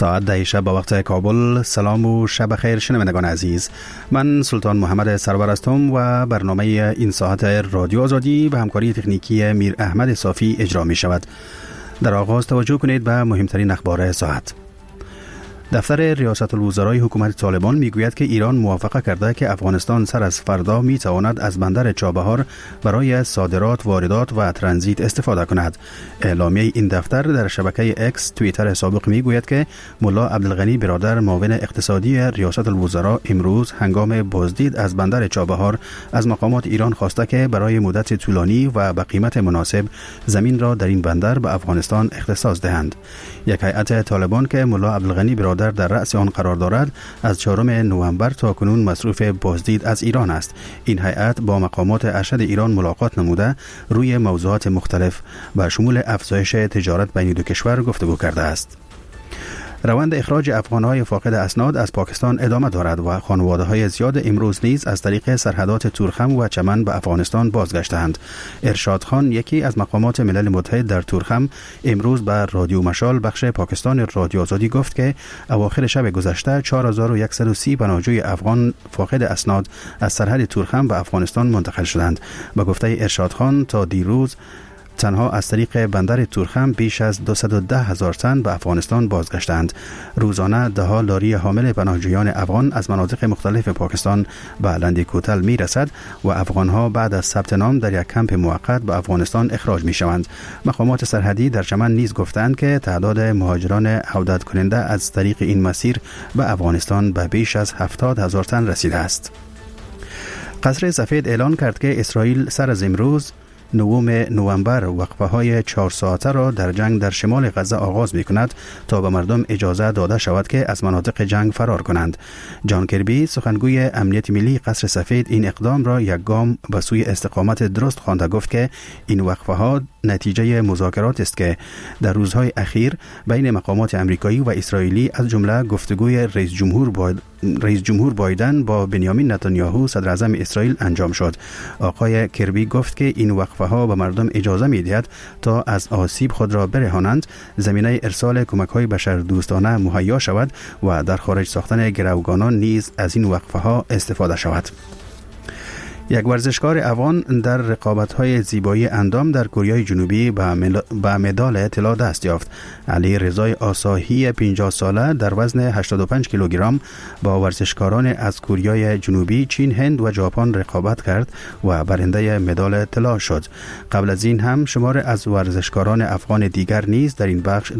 ساعت 10 شب به وقت کابل. سلام و شب خیر شنوندگان عزیز. من سلطان محمد سرور هستم و برنامه این ساعت رادیو آزادی به همکاری تکنیکی میر احمد صافی اجرا می شود. در آغاز توجه کنید به مهمترین اخبار ساعت. دفتر ریاست الوزرای حکومت طالبان میگوید که ایران موافقه کرده که افغانستان سر از فردا میتواند از بندر چابهار برای صادرات، واردات و ترانزیت استفاده کند. اعلامیه این دفتر در شبکه اکس توییتر سابق میگوید که ملا عبدالغنی برادر معاون اقتصادی ریاست الوزرا امروز هنگام بازدید از بندر چابهار از مقامات ایران خواسته که برای مدت طولانی و به قیمت مناسب زمین را در این بندر به افغانستان اختصاص دهند. یک هیئت طالبان که ملا عبدالغنی برادر در رأس آن قرار دارد از 4 نوامبر تا کنون مصروف بازدید از ایران است. این هیئت با مقامات ارشد ایران ملاقات نموده روی موضوعات مختلف و شمول افزایش تجارت بین دو کشور گفتگو کرده است. روند اخراج افغان‌های فاقد اسناد از پاکستان ادامه دارد و خانواده‌های زیاد امروز نیز از طریق سرحدات تورخم و چمن به افغانستان بازگشتند. ارشاد خان، یکی از مقامات ملل متحد در تورخم، امروز به رادیو مشال بخش پاکستان رادیو آزادی گفت که اواخر شب گذشته 4130 پناهجوی افغان فاقد اسناد از سرحد تورخم به افغانستان منتقل شدند. به گفته ارشاد خان تا دیروز تنها از طریق بندر تورخم بیش از 210,000 تن به افغانستان بازگشتند. روزانه ده‌ها لاری حامل پناهجویان افغان از مناطق مختلف پاکستان به لندی کوتل می رسد و افغانها بعد از ثبت نام در یک کمپ موقت به افغانستان اخراج می شوند. مقامات سرحدی در چمن نیز گفتند که تعداد مهاجران عودت کننده از طریق این مسیر به افغانستان به بیش از 70,000 تن رسیده است. قصر سفید اعلان کرد که اسرائیل سر از امروز 9 نوامبر وقفه های 4 ساعته را در جنگ در شمال غزه آغاز می کند تا به مردم اجازه داده شود که از مناطق جنگ فرار کنند. جان کربی، سخنگوی امنیت ملی قصر سفید، این اقدام را یک گام به سوی استقامت درست خوانده. گفت که این وقفه ها نتیجه مذاکرات است که در روزهای اخیر بین مقامات امریکایی و اسرائیلی از جمله گفتگوی رئیس جمهور بایدن با بنیامین نتانیاهو صدر اعظم اسرائیل انجام شد. آقای کربی گفت که این وقفه ها به مردم اجازه می دهد تا از آسیب خود را برهانند، زمینه ارسال کمک های بشردوستانه مهیا شود و در خارج ساختن گروگانان نیز از این وقفه ها استفاده شود. یک ورزشکار افغان در رقابت‌های زیبایی اندام در کره جنوبی به مدال طلا دست یافت. علی رضای آساهی 50 ساله در وزن 85 کیلوگرم با ورزشکاران از کره جنوبی، چین، هند و ژاپن رقابت کرد و برنده مدال طلا شد. قبل از این هم شمار از ورزشکاران افغان دیگر نیز در این بخش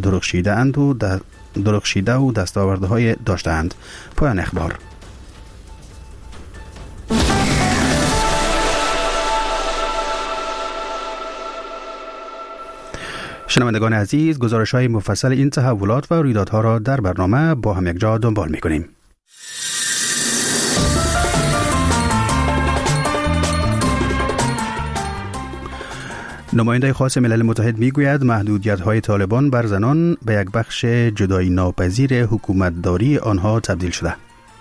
درخشیده و دستاوردهای داشتند. پایان اخبار. شنوندگان عزیز، گزارش‌های مفصل این تحولات و رویدادها را در برنامه با هم یکجا دنبال می‌کنیم. نماینده خاص ملل متحد میگوید محدودیت‌های طالبان بر زنان به یک بخش جدایی ناپذیر حکومتداری آنها تبدیل شده.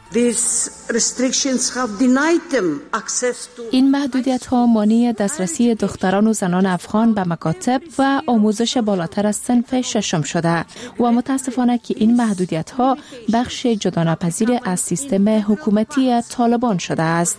این محدودیت‌ها مانع دسترسی دختران و زنان افغان به مکاتب و آموزش بالاتر از صنف ششم شده و متاسفانه که این محدودیت‌ها بخش جداناپذیر از سیستم حکومتی طالبان شده است.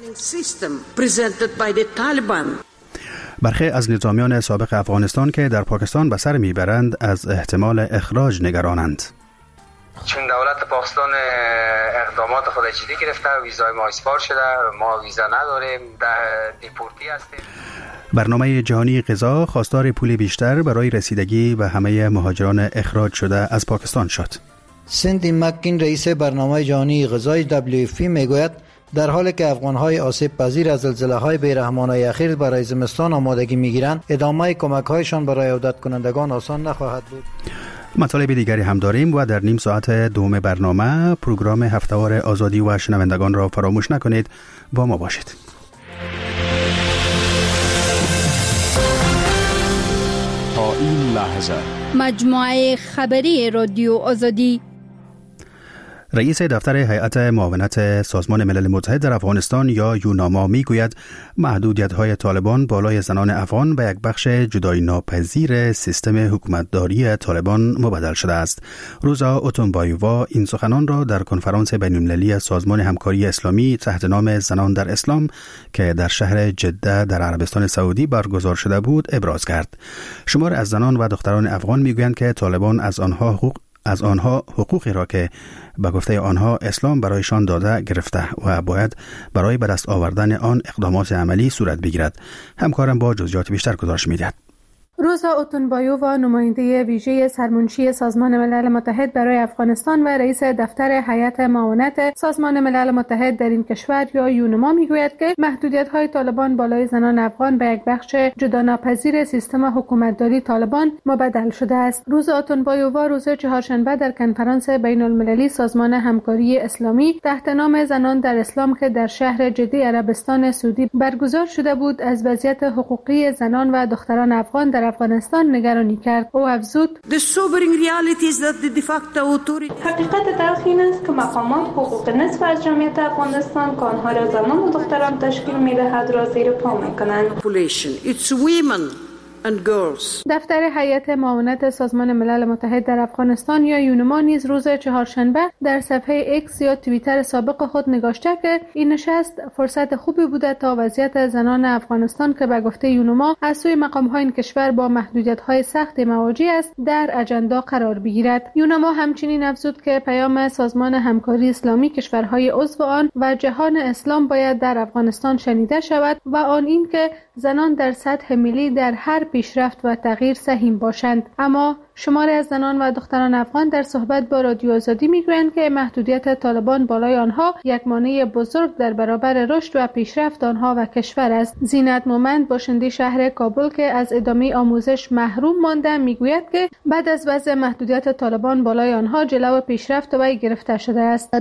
برخی از نظامیان سابق افغانستان که در پاکستان به سر میبرند از احتمال اخراج نگرانند. چون دولت پاکستان اقدامات خود جدی گرفته، ویزای ما اسپار شده، ما ویزا نداریم، دیپورتی هستیم. برنامه جهانی غذا خواستار پول بیشتر برای رسیدگی به همه مهاجران اخراج شده از پاکستان شد. سندی مکین، رئیس برنامه جهانی غذای WFP میگوید در حالی که افغان‌های آسیب پذیر از زلزله‌های بی‌رحمانه اخیر برای زمستان آمادگی می‌گیرند، ادامه کمک‌هایشان برای عودت کنندگان آسان نخواهد بود. مطالب دیگری هم داریم و در نیم ساعت دوم برنامه پروگرام هفته‌وار آزادی و شنوندگان را فراموش نکنید. با ما باشید. تا این لحظه مجموعه خبری رادیو آزادی. رئیس دفتر هیئت معاونت سازمان ملل متحد در افغانستان یا یوناما میگوید محدودیت‌های طالبان بالای زنان افغان به یک بخش جدایی ناپذیر سیستم حکومتداری طالبان مبدل شده است. روزا اوتونبایووا این سخنان را در کنفرانس بین‌المللی سازمان همکاری اسلامی تحت نام زنان در اسلام که در شهر جده در عربستان سعودی برگزار شده بود ابراز کرد. شمار از زنان و دختران افغان میگویند که طالبان از آنها حقوقی را که به گفته آنها اسلام برایشان داده گرفته و باید برای به دست آوردن آن اقدامات عملی صورت بگیرد. همکارم با جزئیات بیشتر گزارش می‌دهد. روزا اوتونبایووا نماینده ویژه سرمنشی سازمان ملل متحد برای افغانستان و رئیس دفتر هیئت معاونت سازمان ملل متحد در این کشور یا یونما میگوید که محدودیت‌های طالبان بالای زنان افغان به یک بخش جداناپذیر سیستم حکومتداری طالبان مبدل شده است. روزا اوتونبایووا روز چهارشنبه در کنفرانس بین‌المللی سازمان همکاری اسلامی تحت نام زنان در اسلام که در شهر جده عربستان سعودی برگزار شده بود از وضعیت حقوقی زنان و دختران افغان در افغانستان نگرانی کرد. او افزود: حقیقت تلخ این است که مقامات حقوق نصف از جمعیت افغانستان که آنها را زنان و دختران تشکیل می‌دهد را زیر پا می‌کنند. دفتر هیئت معاونت سازمان ملل متحد در افغانستان یا یونما نیز روز چهارشنبه در صفحه ایکس یا توییتر سابق خود نگاشته که این نشست فرصت خوبی بوده تا وضعیت زنان افغانستان که به گفته یونما از سوی مقام‌های این کشور با محدودیت‌های سخت مواجه است در اجندا قرار بگیرد. یونما همچنین افزود که پیام سازمان همکاری اسلامی کشورهای عضو آن و جهان اسلام باید در افغانستان شنیده شود و آن این که زنان در سطح ملی در هر پیشرفت و تغییر سهیم باشند. اما شماری از زنان و دختران افغان در صحبت با رادیو آزادی میگویند که محدودیت طالبان بالای آنها یک مانع بزرگ در برابر رشد و پیشرفت آنها و کشور است. زینت مومند باشنده شهر کابل که از ادامه آموزش محروم مانده میگوید که بعد از وضع محدودیت طالبان بالای آنها جلو پیشرفت وی گرفته شده است.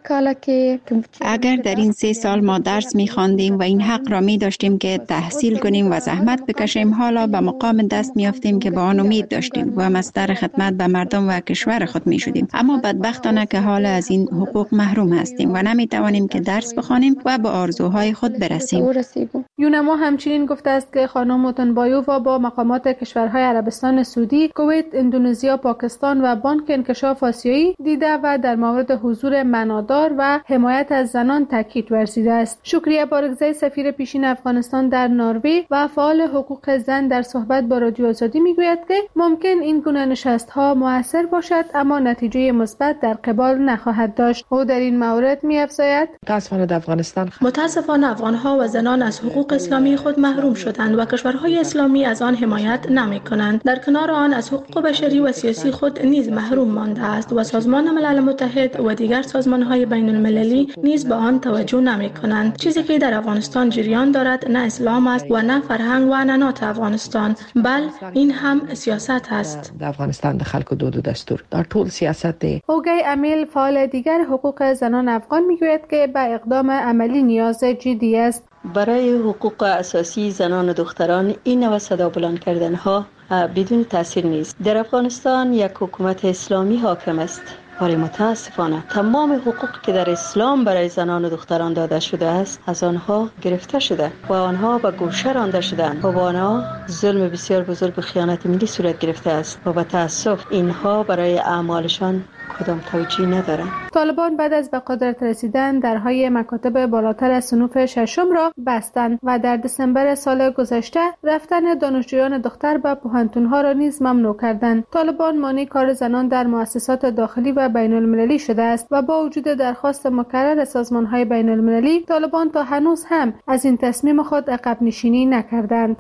اگر در این 3 سال ما درس می‌خواندیم و این حق را می‌داشتیم که تحصیل کنیم و زحمت بکشیم، حالا به مقام دست می‌یافتیم که با آن امید داشتیم و مصدر خدمت به مردم و کشور خود می‌شدیم. اما بدبختانه که حالا از این حقوق محروم هستیم و نمی‌توانیم که درس بخوانیم و به آرزوهای خود برسیم. یونما همچنین گفته است که خانم اوتونبایووا با مقامات کشورهای عربستان سعودی، کویت، اندونزیا، پاکستان و بانک انکشاف آسیایی دیده و در مورد حضور معنادار و حمایت از زنان تاکید ورزیده است. شکریه بارگزی سفیر پیشین افغانستان در نروژ و فعال حقوق زن در صحبت با رادیو آزادی میگوید که ممکن این گونه نشست‌ها مؤثر باشد اما نتیجه مثبت در قبال نخواهد داشت. او در این مورد می‌افزاید: متاسفانه افغان‌ها و زنان از حقوق اسلامی خود محروم شدند و کشورهای اسلامی از آن حمایت نمی‌کنند. در کنار آن از حقوق بشری و سیاسی خود نیز محروم مانده است و سازمان ملل متحد و دیگر سازمان‌های بین‌المللی نیز به آن توجه نمی‌کنند. چیزی که در افغانستان جریان دارد نه اسلام است و نه فرهنگ و عنعنات افغانستان، بل این هم سیاست است. در افغانستان د خلکو دود و دستور دا ټول سیاست دی. اوگی امیل فعال دیگر حقوق زنان افغان میگوید که به اقدام عملی نیاز جدی است. برای حقوق اساسی زنان و دختران این نوع صدا بلند کردن ها بدون تاثیر نیست. در افغانستان یک حکومت اسلامی حاکم است، ولی متاسفانه تمام حقوق که در اسلام برای زنان و دختران داده شده است از آنها گرفته شده و آنها به گوشه رانده شدند و با آنها ظلم بسیار بزرگ و خیانت ملی صورت گرفته است و به تأسف اینها برای اعمالشان کدام توجیه ندارند. طالبان بعد از به قدرت رسیدن درهای مکاتب بالاتر از صنوف ششم را بستند و در دسامبر سال گذشته رفتن دانشجویان دختر به پوهنتون‌ها را نیز ممنوع کردند. طالبان مانع کار زنان در مؤسسات داخلی و بین‌المللی شده است و با وجود درخواست مکرر سازمان‌های بین‌المللی، طالبان تا هنوز هم از این تصمیم خود عقب نشینی نکردند.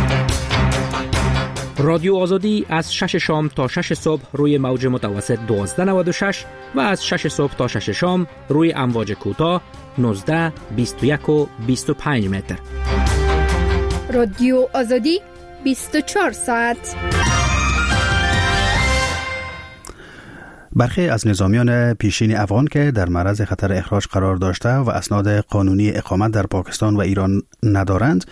رادیو آزادی از 6 شام تا 6 صبح روی موج متوسط 1296 و از 6 صبح تا 6 شام روی امواج کوتاه 19، 21 و 25 متر. رادیو آزادی 24 ساعت. برخی از نظامیان پیشین افغان که در معرض خطر اخراج قرار داشته و اسناد قانونی اقامت در پاکستان و ایران ندارند،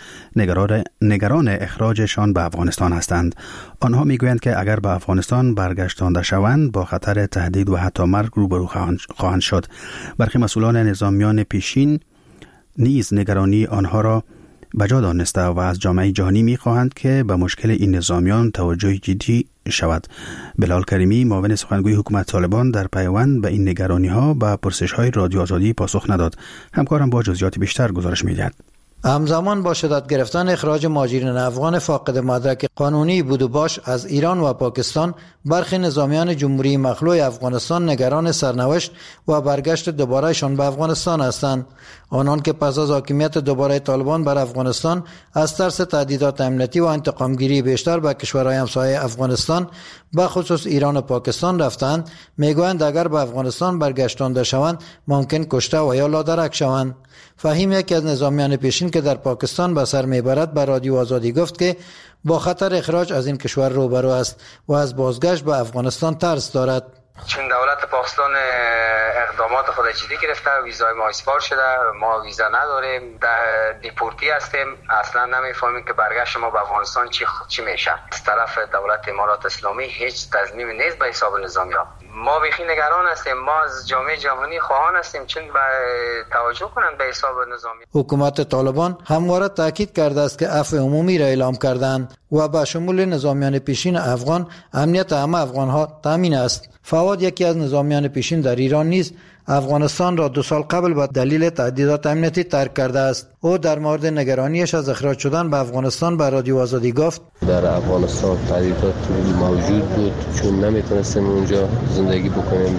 نگران اخراجشان به افغانستان هستند. آنها میگویند که اگر به افغانستان برگشتانده شوند با خطر تهدید و حتی مرگ روبرو خواهند شد. برخی مسئولان نظامیان پیشین نیز نگرانی آنها را بجا دانسته و از جامعه جهانی می‌خواهند که به مشکل این نظامیان توجه جدی شود. بلال کریمی، معاون سخنگوی حکومت طالبان، در پیوند به این نگرانی‌ها به پرسش‌های رادیو آزادی پاسخ نداد. همکارم با جزئیات بیشتر گزارش می‌دهد. همزمان با شدت گرفتن اخراج مهاجرین افغان فاقد مدرک قانونی بود و باش از ایران و پاکستان، برخی نظامیان جمهوری مخلوع افغانستان نگران سرنوشت و برگشت دوبارهشان به افغانستان هستند. آنان که پس از حاکمیت دوباره طالبان بر افغانستان از ترس تهدیدات امنیتی و انتقامگیری بیشتر به کشورهای همسایه افغانستان به خصوص ایران و پاکستان رفتند، میگویند اگر به افغانستان برگشتانده شوند ممکن کشته و یا لادرک شوند. فهیم، یکی از نظامیان پیشین که در پاکستان به سر میبرد، به رادیو آزادی گفت که با خطر اخراج از این کشور روبرو است و از بازگشت به افغانستان ترس دارد. چون دولت پاکستان اقدامات خود جدی گرفته، ویزای ما اسپار شده، ما ویزا نداریم، در دیپورتی هستیم، اصلا نمیفهمیم که برگشت ما به افغانستان چی میشه. از طرف دولت امارات اسلامی هیچ تضمین نیست به حساب نظامیان. ما بخی نگران هستیم، ما از جامعه جهانی خواهان هستیم چون به توجه کنند به حساب نظامی. حکومت طالبان همواره تاکید کرده است که عفو عمومی را اعلام کردند و به شمول نظامیان پیشین افغان امنیت همه افغانها تامین است. فواد، یکی از نظامیان پیشین در ایران نیز افغانستان را 2 سال قبل به دلیل تهدیدات امنیتی ترک کرده است. او در مورد نگرانیش از اخراج شدن به افغانستان به رادیو آزادی گفت: در افغانستان تهدیدات موجود بود، چون نمیتونستیم اونجا زندگی بکنیم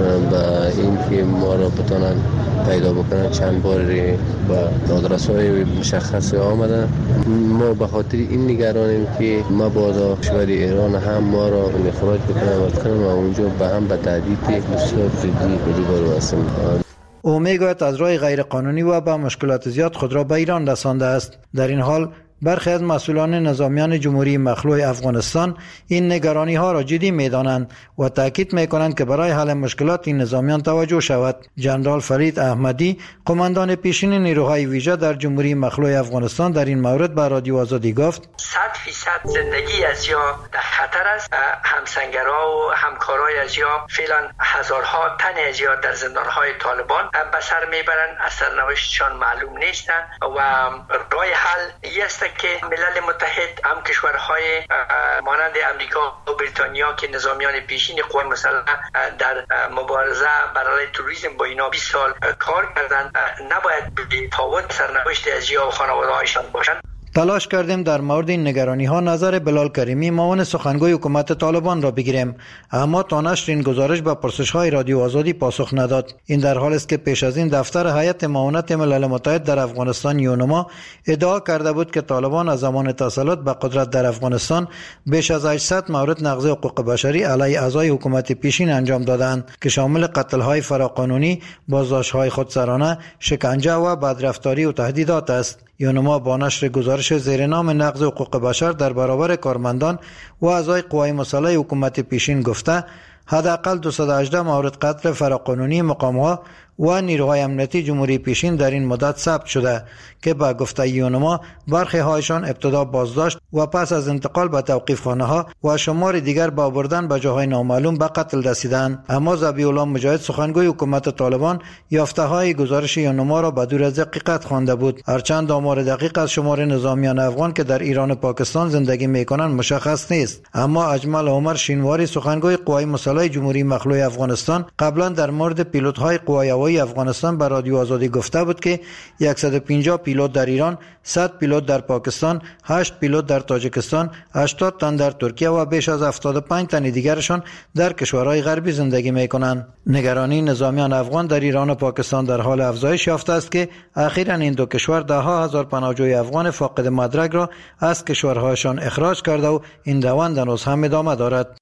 و اینکه ما را بتونن پیدا بکنن چند بار به آدرس‌های مشخص آمدن. ما به خاطر این نگرانیم که مبادا کشور ایران هم ما را اخراج بکنن و اونجا به هم به تهدید بسیار جدی روبرو هستیم. او میگوید از راه غیر قانونی و با مشکلات زیاد خود را به ایران رسانده است. در این حال برخی از مسئولان نظامیان جمهوری مخلوع افغانستان این نگرانی ها را جدی می‌دانند و تاکید می‌کنند که برای حل مشکلات این نظامیان توجه شود. جنرال فرید احمدی، قماندان پیشین نیروهای ویژه در جمهوری مخلوع افغانستان، در این مورد به رادیو آزادی گفت: 100% زندگی از یا در خطر است. همسنگرها و همکارای از یا فعلا هزارها تن از یا در زندانهای طالبان به سر میبرند، از سرنوشتشان معلوم نیستند و راه حل است که ملل متحد هم کشورهای مانند امریکا و بریتانیا که نظامیان پیشین قوای مسلح در مبارزه برای تروریسم با اینا 20 سال کار کردند، نباید بی‌فاوت سرنوشت از یا و خانواده‌هایشان باشند. تلاش کردیم در مورد این نگرانی ها نظر بلال کریمی، معاون سخنگوی حکومت طالبان را بگیریم، اما تا نشر این گزارش به پرسش های رادیو آزادی پاسخ نداد. این در حالی است که پیش از این دفتر هیئت معاونت ملل متحد در افغانستان یونما ادعا کرده بود که طالبان از زمان تسلط به قدرت در افغانستان بیش از 800 مورد نقض حقوق بشری علیه اعضای حکومت پیشین انجام دادند که شامل قتل های فراقانونی، بازداشت های خودسرانه، شکنجه و بدرفتاری و تهدیدات است. یونما با نشر گزارش زیر نام نقض حقوق بشر در برابر کارمندان و اعضای قوای مسلح حکومت پیشین گفته حداقل 218 مورد قتل فراقانونی مقام‌ها و نیروهای امنیتی جمهوری پیشین در این مدت ثبت شده که با گفته یونما برخی هایشان ابتدا بازداشت و پس از انتقال به توقیفخانه‌ها و شمار دیگر با بردن به جاهای نامعلوم به قتل رسیدند. اما ذبیح الله مجاهد، سخنگوی حکومت طالبان، یافته‌های گزارش یونما را بدون از دقیقت خوانده بود. هرچند آمار دقیق از شمار نظامیان افغان که در ایران و پاکستان زندگی می‌کنند مشخص نیست، اما اجمل عمر شینواری، سخنگوی قوای مسلح جمهوری مخلوع افغانستان، قبلا در مورد پیلوت‌های قوای هوایی افغانستان به رادیو آزادی گفته بود که 150 پیلوت در ایران، 100 پیلوت در پاکستان، 8 پیلوت در تاجیکستان، 80 تن در ترکیه و بیش از 75 تن دیگرشان در کشورهای غربی زندگی می‌کنند. نگرانی نظامیان افغان در ایران و پاکستان در حال افزایش یافته است که اخیراً این دو کشور ده‌ها هزار پناهجوی افغان فاقد مدرک را از کشورهایشان اخراج کرده و این روند هنوز هم ادامه دارد.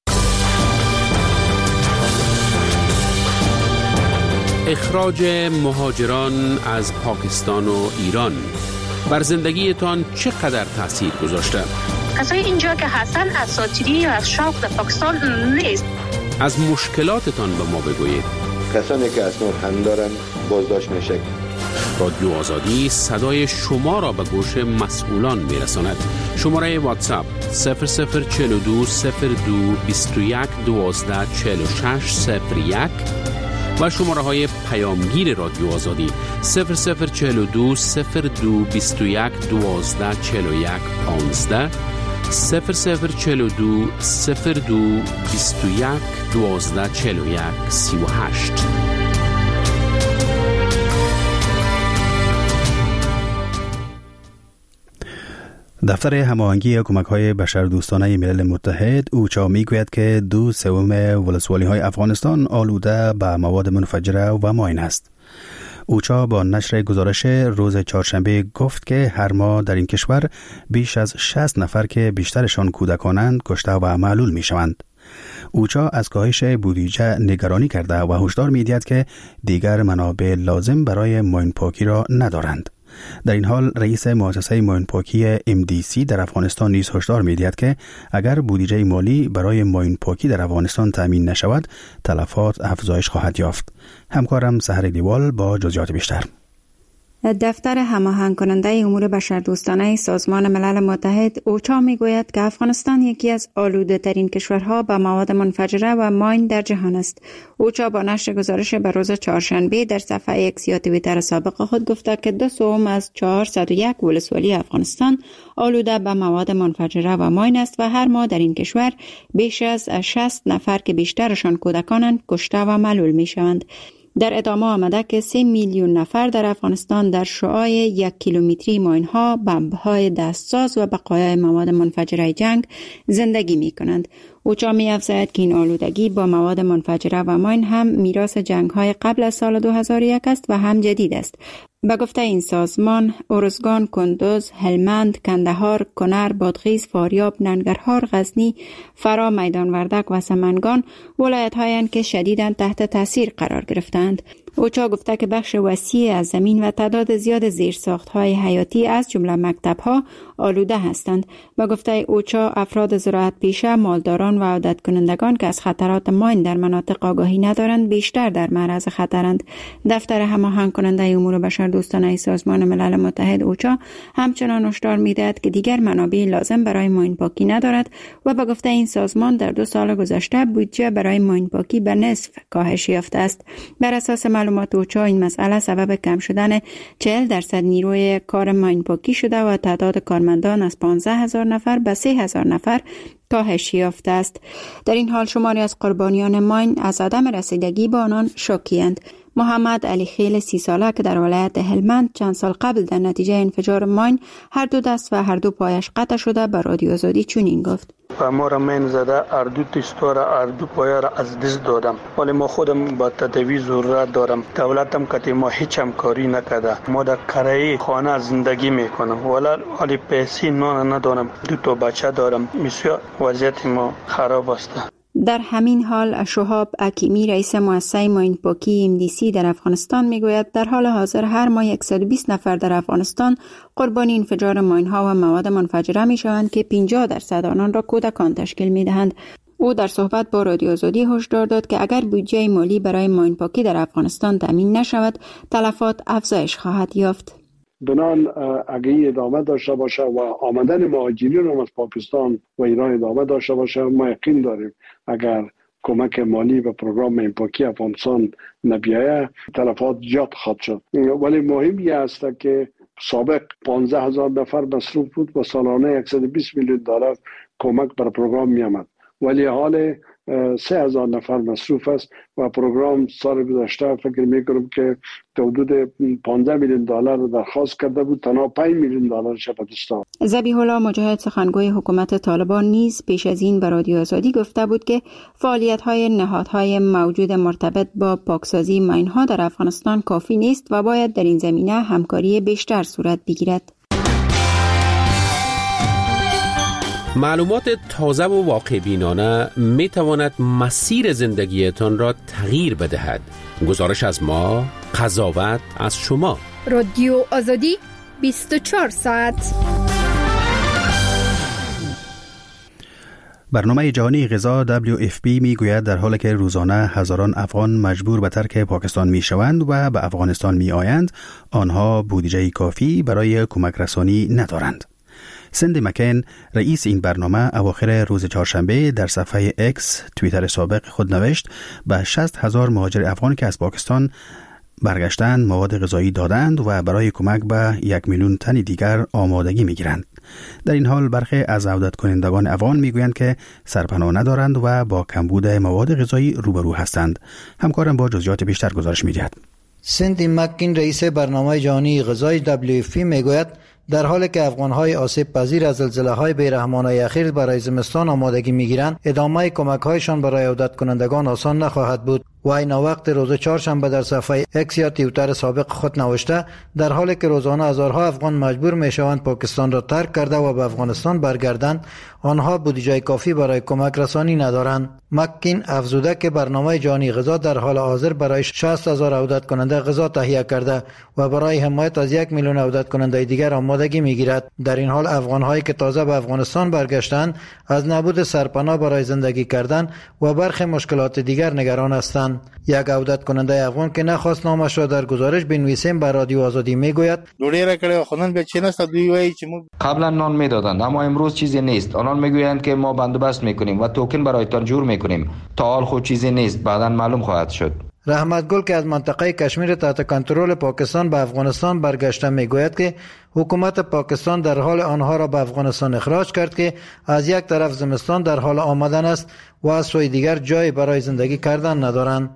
اخراج مهاجران از پاکستان و ایران بر زندگیتان چقدر تاثیر گذاشته؟ کسای اینجا که هستن اساطیری یا از شوق در پاکستان نیست. از مشکلاتتان به ما بگویید. کسانی که اسناد هم دارن بازداشت میشه. رادیو آزادی صدای شما را به گوش مسئولان میرساند. شماره واتساپ 0042 02 21 12 46 01 و شماره های پیامگیر رادیو آزادی 0042 02 21 12 41 15 0042 02 21 12 41 38. دفتر هماهنگی کمک‌های بشردوستانه ملل متحد اوچا میگوید که 2/3 ولسوالی‌های افغانستان آلوده به مواد منفجره و ماین است. اوچا با نشر گزارش روز چهارشنبه گفت که هر ماه در این کشور بیش از 60 نفر که بیشترشان کودکانند کشته و معلول می‌شوند. اوچا از کاهش بودجه نگرانی کرده و هشدار می‌دهد که دیگر منابع لازم برای ماین پاکی را ندارند. در این حال رئیس مؤسسه ماین پاکی MDC در افغانستان نیز هشدار می‌دهد که اگر بودجه مالی برای ماین پاکی در افغانستان تامین نشود تلفات افزایش خواهد یافت. همکارم سحر دیوال با جزئیات بیشتر. دفتر هماهنگ کننده امور بشردوستانه سازمان ملل متحد اوچا میگوید که افغانستان یکی از آلوده ترین کشورها به مواد منفجره و ماین در جهان است. اوچا با نشر گزارش به روز چهارشنبه در صفحه ایکس یا توییتر سابق خود گفته که 2/3 از 401 ولسوالی افغانستان آلوده به مواد منفجره و ماین است و هر ماه در این کشور بیش از 60 نفر که بیشترشان کودکانند کشته و معلول میشوند. در ادامه آمده که 3 میلیون نفر در افغانستان در شعاع 1 کیلومتری ماین‌ها، بمب‌های دستساز و بقایای مواد منفجره جنگ زندگی می کنند. اوچا می افزاید که این آلودگی با مواد منفجره و ماین هم میراث جنگ‌های قبل از سال 2001 است و هم جدید است. به گفته این سازمان، ارزگان، کندوز، هلمند، کندهار، کنر، بادغیس، فاریاب، ننگرهار، غزنی، فرا، میدان وردک و سمنگان ولایت‌هایند که شدیداً تحت تاثیر قرار گرفتند. اوچا گفته که بخش وسیع از زمین و تعداد زیاد زیرساخت‌های حیاتی از جمله مکتب‌ها آلوده هستند. به گفته اوچا، افراد زراعت پیشه، مالداران و عادت کنندگان که از خطرات ماین در مناطق آگاهی ندارند بیشتر در معرض خطرند. دفتر هماهنگ کننده امور بشردوستانه سازمان ملل متحد اوچا همچنان هشدار می‌دهد که دیگر منابع لازم برای ماین پاکی ندارد و به گفته این سازمان در 2 سال گذشته بودجه برای ماین پاکی به نصف کاهش یافته است. بر اساس معلومات اوچا این مسئله سبب کم شدن 40% نیروی کار ماین پاکی شده و تعداد کارمندان از 15,000 نفر به 3,000 نفر کاهش یافته است. در این حال شماری از قربانیان ماین از عدم رسیدگی به آنان شوکی‌اند. محمد علی خیل 30 ساله که در ولایت هلمند چند سال قبل در نتیجه انفجار ماین هر 2 دست و هر 2 پایش قطع شده به رادیو آزادی چنین گفت: ما را مین زده، هر 2 تیستا را، هر 2 پایا را از دست دادم، ولی ما خودم با تداوی ضرورت دارم. دولتم که ما هیچ همکاری نکرده. ما در کرایه خانه زندگی میکنم ولی پیسه نان ندارم. 2 تا بچه دارم. بسیار وضعیت ما خراب است. در همین حال شهاب حکیمی رئیس مؤسسه ماین پاکی MDC در افغانستان میگوید در حال حاضر هر ماه 120 نفر در افغانستان قربانی انفجار ماین ها و مواد منفجره می شوند که 50% آنان را کودکان تشکیل می دهند. او در صحبت با رادیو آزادی هشدار داد که اگر بودجه مالی برای ماین پاکی در افغانستان تامین نشود تلفات افزایش خواهد یافت. بنان اگه ادامه داشته باشه و آمدن مهاجرین هم از پاکستان و ایران ادامه داشته باشه، ما یقین داریم اگر کمک مالی به پروگرام ماین پاکی افغانستان نبیایه تلفات زیاد خواهد شد. ولی مهمی است که سابق 15,000 نفر مصروف بود و سالانه 120 میلیون دلار کمک بر پروگرام می آمد، ولی حال 3,000 نفر مصروف است و پروگرام سال گذشته فکر میکنم که حدود 15 میلیون دلار درخواست کرده بود، تنها 5 میلیون دلار شبدستان. ذبیح الله مجاهد سخنگوی حکومت طالبان نیز پیش از این به رادیو آزادی گفته بود که فعالیت‌های نهادهای موجود مرتبط با پاکسازی ماین‌ها در افغانستان کافی نیست و باید در این زمینه همکاری بیشتر صورت بگیرد. معلومات تازه و واقع بینانه می تواند مسیر زندگیتان را تغییر بدهد. گزارش از ما، قضاوت از شما. رادیو آزادی 24 ساعت. برنامه جهانی غذا WFP میگوید در حالی که روزانه هزاران افغان مجبور به ترک پاکستان میشوند و به افغانستان میآیند، آنها بودجه کافی برای کمک رسانی ندارند. سندی مکین رئیس این برنامه اواخر روز چهارشنبه در صفحه اکس توییتر سابق خود نوشت به 60,000 مهاجر افغان که از پاکستان برگشتند مواد غذایی دادند و برای کمک به 1 میلیون تن دیگر آمادگی میگیرند. در این حال برخی از عودت کنندگان افغان میگویند که سرپناه ندارند و با کمبود مواد غذایی روبرو هستند. همکارم با جزئیات بیشتر گزارش میدهد. سندی مکین رئیس برنامه جهانی غذای WFP میگوید در حالی که افغان‌های آسیب پذیر از زلزله‌های بی‌رحمانه اخیر برای زمستان آمادگی می‌گیرند، ادامه کمک‌هایشان برای عودت کنندگان آسان نخواهد بود. و این وقت روز چهارشنبه در صفحه اکس یا توییتر سابق خود نوشته در حالی که روزانه هزارها افغان مجبور میشوند پاکستان را ترک کرده و به افغانستان برگردند، آنها بودجه کافی برای کمک رسانی ندارند. مکین افزوده که برنامه جهانی غذا در حال حاضر برای 60,000 عودت کننده غذا تهیه کرده و برای حمایت از 1 میلیون عودت کننده دیگر آمادگی میگیرد. در این حال افغان‌هایی که تازه به افغانستان برگشتند از نبود سرپناه برای زندگی کردن و برخی مشکلات دیگر نگران هستند. یک عودت کننده افغان که نخواست نامش را در گزارش بنویسیم به رادیو آزادی میگوید قبلا نان میدادند اما امروز چیزی نیست. آنان میگویند که ما بندوبست میکنیم و توکن برایتان جور میکنیم. تا حال خود چیزی نیست، بعدا معلوم خواهد شد. رحمت گل که از منطقه کشمیر تحت کنترل پاکستان به افغانستان برگشته میگوید که حکومت پاکستان در حال آنها را به افغانستان اخراج کرد که از یک طرف زمستان در حال آمدن است و از سوی دیگر جای برای زندگی کردن ندارند.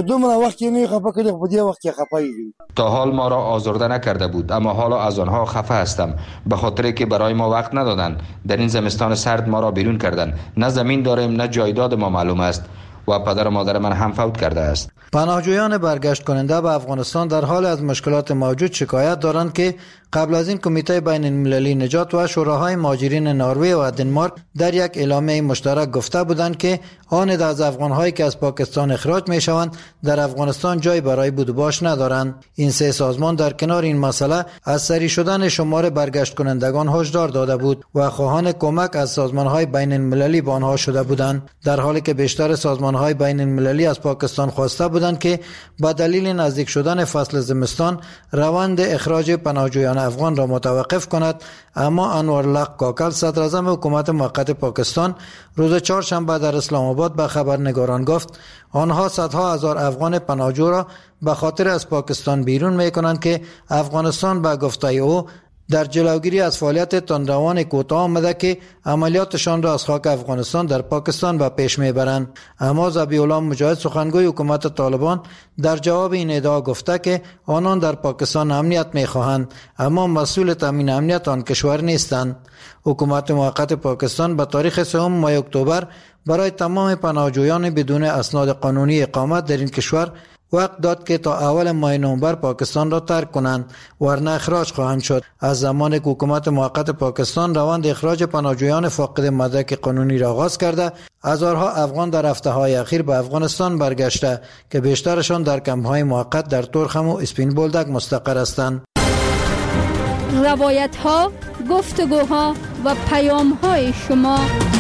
تا حال ما را آزرده نکرده بود اما حالا از آنها خفه هستم به خاطر که برای ما وقت ندادند. در این زمستان سرد ما را بیرون کردند. نه زمین داریم نه جایداد ما معلوم است و پدر و مادر من هم فوت کرده است. پناهجویان برگشت کننده به افغانستان در حال از مشکلات موجود شکایت دارند که قبل از این کمیته بین المللی نجات و شوراهای مهاجرین نروژ و دنمارک در یک اعلامیه مشترک گفته بودند که آن از افغان‌هایی که از پاکستان اخراج می‌شوند در افغانستان جای برای بود و باش ندارند. این سه سازمان در کنار این مسئله از سری شدن شمار برگشت کنندگان هشدار داده بود و خواهان کمک از سازمان‌های بین المللی به آنها شده بودند، در حالی که بیشتر سازمان‌های بین المللی از پاکستان خواسته بودند که با دلیل نزدیک شدن فصل زمستان روند اخراج پناهجویان افغان را متوقف کند. اما انورالله کاکل صدر اعظم حکومت موقت پاکستان روز چهارشنبه در اسلام آباد به خبرنگاران گفت آنها صدها هزار افغان پناهجو را به خاطر از پاکستان بیرون میکنند که افغانستان به گفته او در جلوگیری از فعالیت تندروان کوتاه آمده که عملیاتشان را از خاک افغانستان در پاکستان به پیش میبرند. اما ذبیح الله مجاهد سخنگوی حکومت طالبان در جواب این ادعا گفته که آنان در پاکستان امنیت میخواهند اما مسئول تامین امنیت آن کشور نیستند. حکومت موقت پاکستان به تاریخ 3 ماه اکتبر برای تمام پناهجویان بدون اسناد قانونی اقامت در این کشور وقت داد که تا اول ماه نوامبر پاکستان را ترک کنند ورنه اخراج خواهند شد. از زمانی که حکومت موقت پاکستان روند اخراج پناهجویان فاقد مدرک قانونی را آغاز کرده، هزارها افغان در هفته‌های اخیر به افغانستان برگشته که بیشترشان در کمپ‌های موقت در تورخم و اسپین بولدک مستقر هستند. روایت‌ها، گفتگوها و پیام‌های شما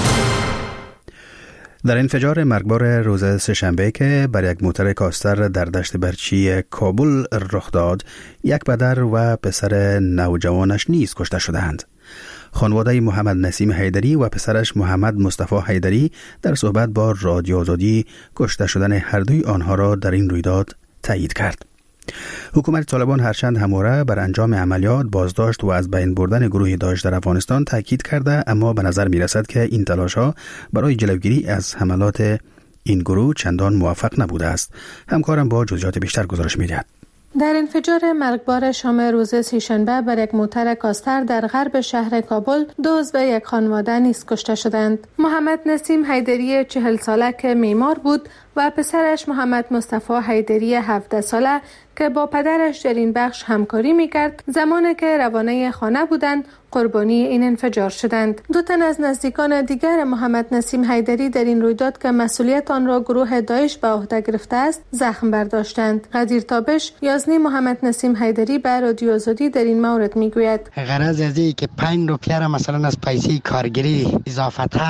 در انفجار مرگبار روز سه‌شنبه که بر یک موتر کاستر در دشت برچی کابل رخ داد، یک پدر و پسر نوجوانش نیز کشته شدند. خانواده محمد نسیم حیدری و پسرش محمد مصطفی حیدری در صحبت با رادیو آزادی کشته شدن هر دوی آنها را در این رویداد تایید کرد. حکومت طالبان هرچند همواره بر انجام عملیات، بازداشت و از بین بردن گروه داعش در افغانستان تاکید کرده، اما به نظر می رسد که این تلاش‌ها برای جلوگیری از حملات این گروه چندان موفق نبوده است. همکارم با جزئیات بیشتر گزارش می دهد. در انفجار مرگبار شام روز سه‌شنبه بر یک موتر کاستر در غرب شهر کابل، 2 عضو یک خانواده نیز کشته شدند. محمد نسیم حیدری 40 ساله که معمار بود و پسرش محمد مصطفی حیدری 17 ساله که با پدرش در این بخش همکاری میکرد، زمانی که روانه خانه بودند قربانی این انفجار شدند. 2 تن از نزدیکان دیگر محمد نسیم حیدری در این رویداد که مسئولیت آن را گروه داعش به عهده گرفته است زخم برداشتند. قدیر تابش یازنی محمد نسیم حیدری به رادیو آزادی در این مورد میگوید غرض از این که 5 روپیه را مثلا از پیسه کارگری اضافه تر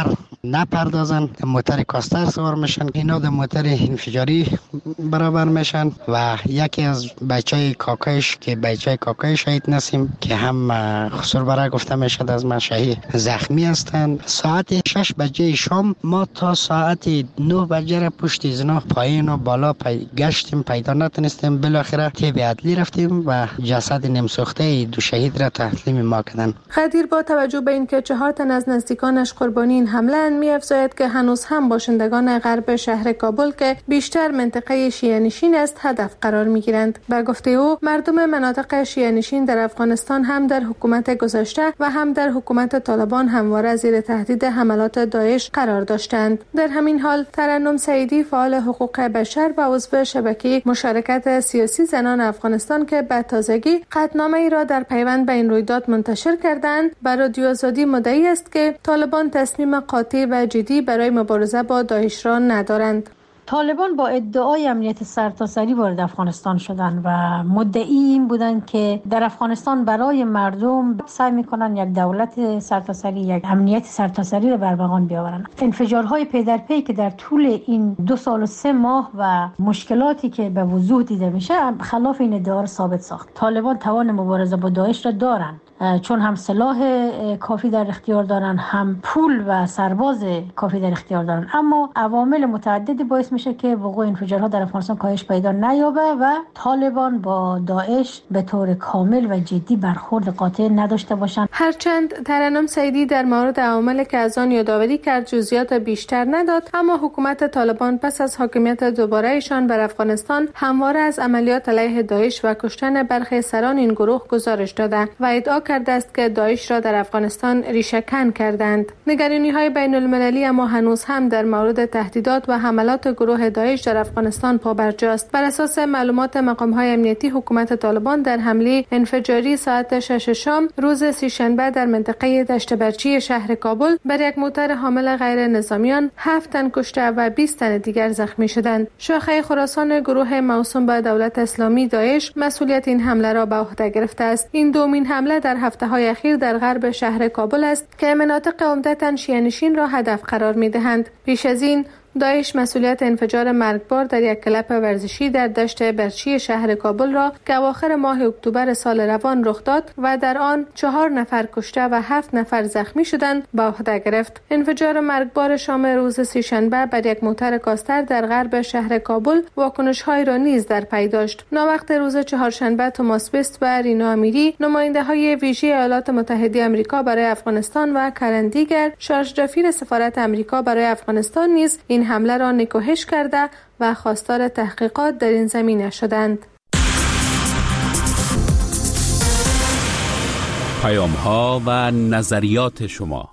نپردازن، موتر کاستر سوار میشن، اینا در موتر انفجاری برابر میشن و یکی از بچهای کاکایش که بچهای کاکای شهید نسیم که هم خسر برای گفته میشد از من شهید زخمی هستند. ساعت 6 بجه شام ما تا ساعت 9 بجه را پشت اینا پایین و بالا گشتیم، پیدا نتونستیم. بالاخره تیب عدلی رفتیم و جسد نیم سوخته دو شهید را تسلیم ما کردن. قدیر با توجه به اینکه 4 تن از نزدیکانش قربانی این حمله اند می‌افزاید که هنوز هم باشندگان غرب شهر کابل که بیشتر منطقه شیعه نشین است هدف قرار می‌گیرند. به گفته او مردم مناطق شیعه نشین در افغانستان هم در حکومت گذشته و هم در حکومت طالبان همواره زیر تهدید حملات داعش قرار داشتند. در همین حال ترنم سعیدی فعال حقوق بشر و عضو شبکه مشارکت سیاسی زنان افغانستان که به تازگی قطعنامه ای را در پیوند به این رویداد منتشر کردند، بر رادیو آزادی مدعی است که طالبان تصمیم قاطع و جدی برای مبارزه با داعش را ندارند. طالبان با ادعای امنیت سرتاسری وارد افغانستان شدند و مدعی این بودند که در افغانستان برای مردم سعی می‌کنند یک دولت سرتاسری، یک امنیت سرتاسری را برمغان بیاورند. انفجارهای پی در پی که در طول این 2 سال و 3 ماه و مشکلاتی که به وضوح دیده میشه خلاف این ادعا را ثابت ساخت. طالبان توان مبارزه با داعش را دارند، چون هم سلاح کافی در اختیار دارن، هم پول و سرباز کافی در اختیار دارن، اما عوامل متعددی باعث میشه که وقوع انفجارها در افغانستان کاهش پیدا نیابه و طالبان با داعش به طور کامل و جدی برخورد قاطع نداشته باشند. هرچند ترنم سعیدی در مورد عوامل که از آن یادآوری کرد جزئیات بیشتر نداد، اما حکومت طالبان پس از حاکمیت دوباره ایشان بر افغانستان همواره از عملیات علیه داعش و کشتن برخی سران این گروه گزارش داده و ادعا کرده است که داعش را در افغانستان ریشه‌کن کردند. نگرانی‌های بین‌المللی اما هنوز هم در مورد تهدیدات و حملات گروه داعش در افغانستان پابرجاست. بر اساس معلومات مقام‌های امنیتی، حکومت طالبان در حمله انفجاری ساعت 6 شام روز سه‌شنبه در منطقه دشت برچی شهر کابل بر یک موتر حامل غیر نظامیان 7 تن کشته و 20 تن دیگر زخمی شدند. شاخه خراسان گروه موسوم به دولت اسلامی داعش مسئولیت این حمله را به عهده گرفته است. این دومین حمله در هفته‌های اخیر در غرب شهر کابل است که مناطق عمدتاً شیعه نشین را هدف قرار می‌دهند. پیش از این داعش مسئولیت انفجار مرگبار در یک کلب ورزشی در دشت برچی شهر کابل را که اواخر ماه اکتبر سال روان رخ داد و در آن 4 نفر کشته و 7 نفر زخمی شدند به عهده گرفت. انفجار مرگبار شام روز سه‌شنبه بر یک موتر کاستر در غرب شهر کابل واکنش‌های را نیز در پی داشت. ناوقت روز چهارشنبه توماس بیست و رینا امیری، نماینده‌های ویژه ایالات متحده آمریکا برای افغانستان و کرن دیگر، شارژ دافیر سفارت آمریکا برای افغانستان نیز این حمله را نکوهش کرده و خواستار تحقیقات در این زمینه شدند. پیام‌ها و نظریات شما.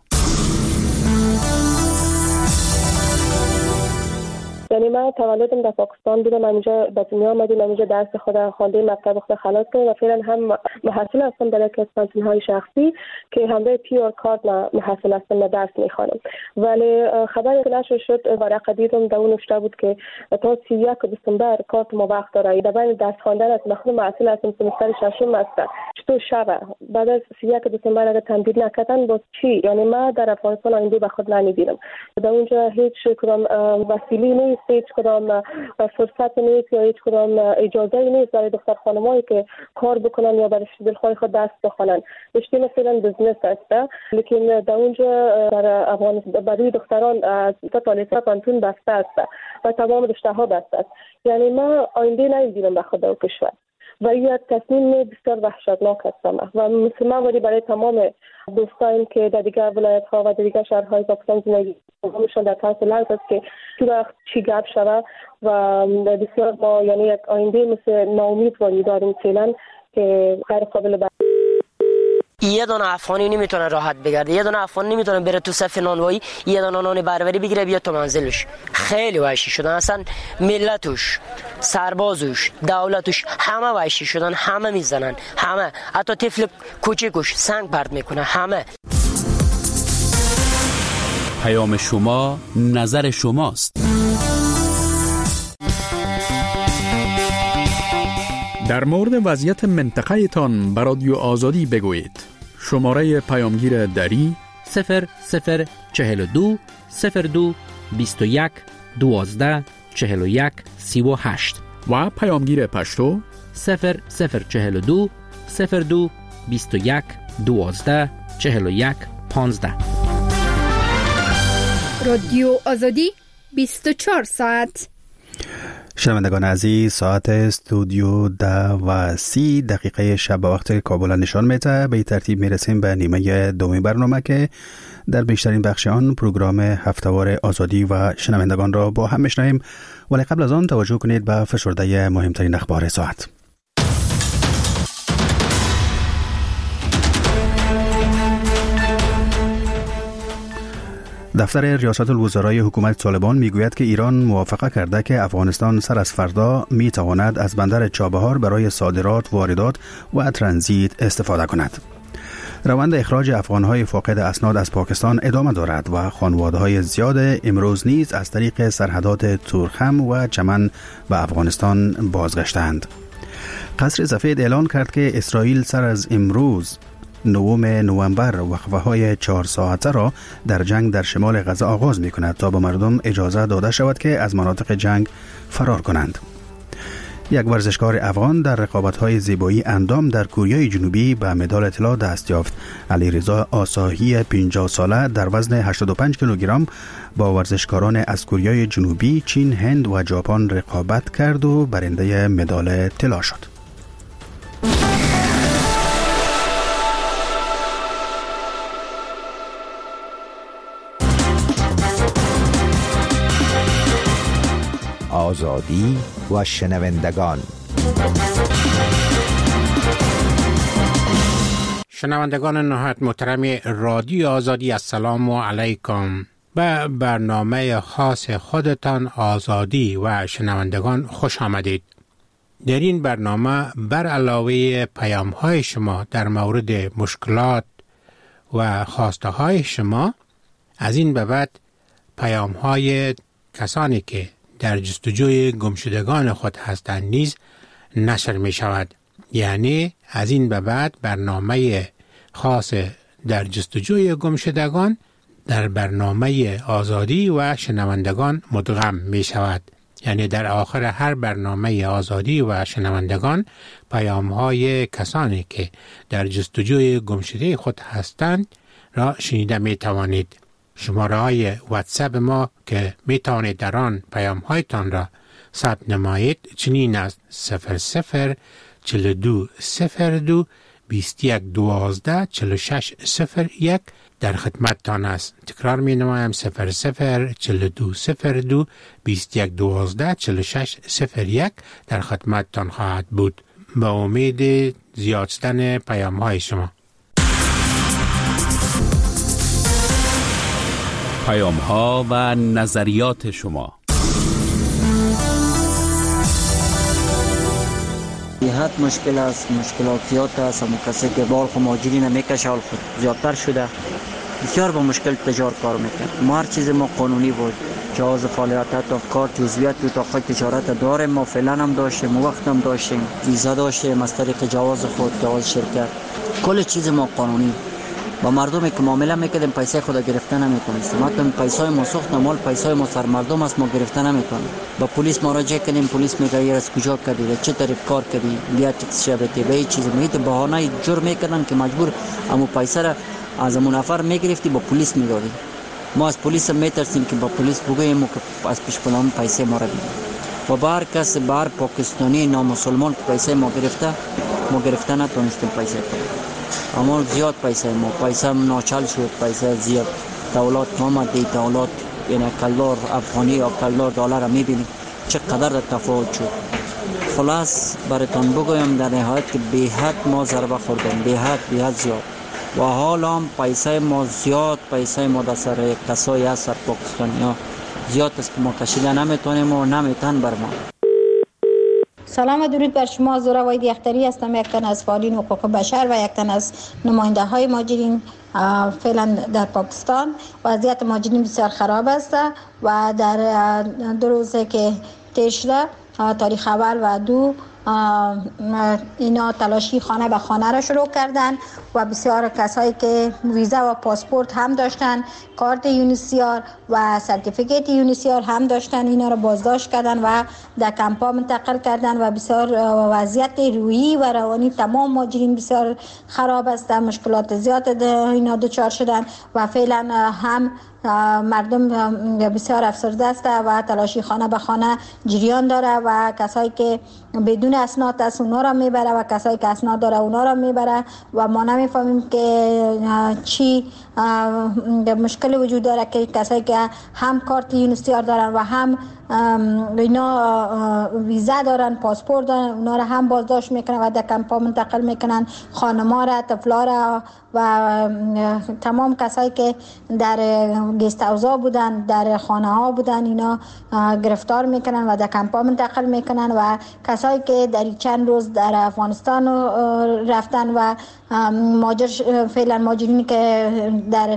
یعنی من تولدم در پاکستان بودم، همینجا به دنیا آمدیم، همینجا درس خودم خواندیم، مکتب خودم خلاص کردم و فعلا هم محصل هستم در یک از پانتون‌های شخصی که همراه پیور کارت محصل هستم و درس میخوانم. ولی خبری که نشر شد ورقه دیدم در اون نوشته بود که تا 31 دسامبر کارت ما وقت داره. در بین درس خواندن است، خودم محصل هستم، سمستر ششم هستم. چطور شبه بعد از 31 دسامبر اگر تمدید نکردن باز چی؟ یعنی ما در افغانستان آینده به خود نمیبینم. در اونجا هیچ کدام وسیله نیست، هیچ کدام فرصت نیست یا هیچ کدام اجازه نیست برای دختر خانمایی که کار بکنن یا برای دلخواه خود دست بخونن. رشته مثلا بزنس است، لیکن در اونجا در افغانستان برای دختران از تا پانتون بسته است و تمام رشته ها بسته است. یعنی ما آینده نمیبینم به خود و کشور و این تصمیم بسیار وحشتناک است و مثل من ولی برای تمام دوستان که در دیگر ولایت ها و در دیگر شهرهای پاکستان زندگی می‌کنند در طرف لحظه است که چی وقت چی گپ شود و بسیار ما یعنی یک آینده مثل ناامیدواری داریم فعلا که غیر قابل یه دونه افغانی نمیتونه راحت بگرده، یه دونه افغان نمیتونه بره تو صف نانوایی یه دونه نان بربری بگیره بیاد تو منزلش. خیلی وحشی شدن، اصلا ملتش، سربازش، دولتش همه وحشی شدن، همه میزنن، همه، حتی طفل کوچیکش سنگ پرت میکنه، همه. پیام شما، نظر شماست. در مورد وضعیت منطقه تان بر رادیو آزادی بگویید. شماره پیامگیر دری 0042 02 21 12 41 38 و پیامگیر پشتو 0042 02 21 12 41 15. رادیو آزادی 24 ساعت. شنوندگان عزیز، ساعت استودیو 10:30 شب به وقت کابل نشان میده. به این ترتیب میرسیم به نیمه دومی برنامه که در بیشترین بخش آن پروگرام هفتهوار آزادی و شنوندگان را با هم میشنویم، ولی قبل از آن توجه کنید به فشرده مهمترین اخبار ساعت. دفتر ریاست الوزرای حکومت طالبان میگوید که ایران موافقه کرده که افغانستان سر از فردا میتواند از بندر چابهار برای صادرات، واردات و ترانزیت استفاده کند. روند اخراج افغانهای فاقد اسناد از پاکستان ادامه دارد و خانواده‌های زیاد امروز نیز از طریق سرحدات تورخم و چمن به افغانستان بازگشتند. قصر سفید اعلان کرد که اسرائیل سر از امروز 9 نوامبر وقفه‌های 4 ساعته را در جنگ در شمال غزه آغاز می‌کند تا به مردم اجازه داده شود که از مناطق جنگ فرار کنند. یک ورزشکار افغان در رقابت‌های زیبایی اندام در کره جنوبی به مدال طلا دست یافت. علیرضا آساهی 50 ساله در وزن 85 کیلوگرم با ورزشکاران از کره جنوبی، چین، هند و ژاپن رقابت کرد و برنده مدال طلا شد. آزادی و شنوندگان. شنوندگان نهایت محترم رادیو آزادی، السلام علیکم. به برنامه خاص خودتان آزادی و شنوندگان خوش آمدید. در این برنامه بر علاوه پیام‌های شما در مورد مشکلات و خواسته های شما، از این به بعد پیام‌های کسانی که در جستجوی گمشدگان خود هستند نیز نشر می شود. یعنی از این به بعد برنامه خاص در جستجوی گمشدگان در برنامه آزادی و شنوندگان مدغم می شود. یعنی در آخر هر برنامه آزادی و شنوندگان پیام‌های کسانی که در جستجوی گمشده خود هستند را شنیده می توانید. شماره های واتساپ ما که می توانید در آن پیام هایتان را ثبت نمایید چنین است: 00 42 02 21 12 46 01 در خدمتتان است. تکرار می نمایم: 00 42 02 21 12 46 01 در خدمتتان خواهد بود. با امید زیاد شدن پیام های شما. پیام ها و نظریات شما. حد مشکل است، مشکلات زیاد است. همون کسی که بال خود ماجری نمیکشه حال خود زیادتر شده، بسیار با مشکل تجار کار میکنه. ما هر چیز ما قانونی بود، جواز فعالیت تا کار جزویت بود تا خود تجارت داریم. ما فعلا هم داشتیم، وقت هم داشتیم، ویزا داشتیم از طریق جواز خود، جواز شرکت، کل چیز ما قانونی. با مردمی که معامله میکردیم پیسه خود گرفته نمیتونستیم. حتی پیسای ما سوخت مال پیسای ما سر مردم است، ما گرفته نمیتونیم. با پلیس مراجعه کردیم، پلیس میگه از کجا کردی، چه طریق کار کردی، بیا تکس شبته به چیز میگه بهانه جرم میکردن که مجبور امو پیسه را از امو نفر میگرفتی با پلیس میدادی. ما از پلیس میترسیم که با پلیس بگوییم که از پیش پلان پیسه ما را بگیر. و بار کس بار پاکستانی نامسلمان پیسه ما گرفته نتونستیم پیسه کنیم. اما زیاد پیسه ناچل شد، پیسه زیاد. دولت آمد، دولت یعنی کلار افغانی یا کلار دلار میبینی چقدر تفاوت شد. خلاص براتون بگویم در نهایت که به حد ما ضربه خوردیم، به حد زیاد. و حالا هم پیسه ما زیاد، پیسه ما در سر کسایی هست سر پاکستانی ها زیاد است که ما کشیده نمیتونیم و نمیتون بر ما. سلام و درود بر شما. زورا واید یختری هستم، یک تن از فعالین حقوق بشر و یک تن از نماینده های مهاجرین فعلا در پاکستان. وضعیت مهاجرین بسیار خراب است و در 2 روزه که طی شده، تاریخ اول و 2 اینا تلاشی خانه به خانه را شروع کردن و بسیار کسایی که ویزا و پاسپورت هم داشتن، کارت یونیسیار و سرتیفیکیت یونیسیار هم داشتن، اینا را بازداشت کردن و در کمپا منتقل کردن و بسیار وضعیت روحی و روانی تمام مهاجرین بسیار خراب است، مشکلات زیاد اینا دچار شدن و فعلا هم مردم بسیار افسرده است و تلاشی خانه به خانه جریان داره و کسایی که بدون اسناد است اونا را میبره و کسایی که اسناد داره اونا را میبره و ما نمیفهمیم که چی مشکل وجود داره که کسایی که هم کارت یونیسیار دارن و هم اینا ویزا دارن، پاسپورت دارن، اونا را هم بازداشت میکنن و در کمپا منتقل میکنن، خانما را، طفلا را و تمام کسایی که در گست هاوس‌ها بودن، در خانه ها بودن، اینا گرفتار میکنن و در کمپا منتقل میکنن و کسایی که در چند روز در افغانستان رفتن و فعلا مهاجرینی که در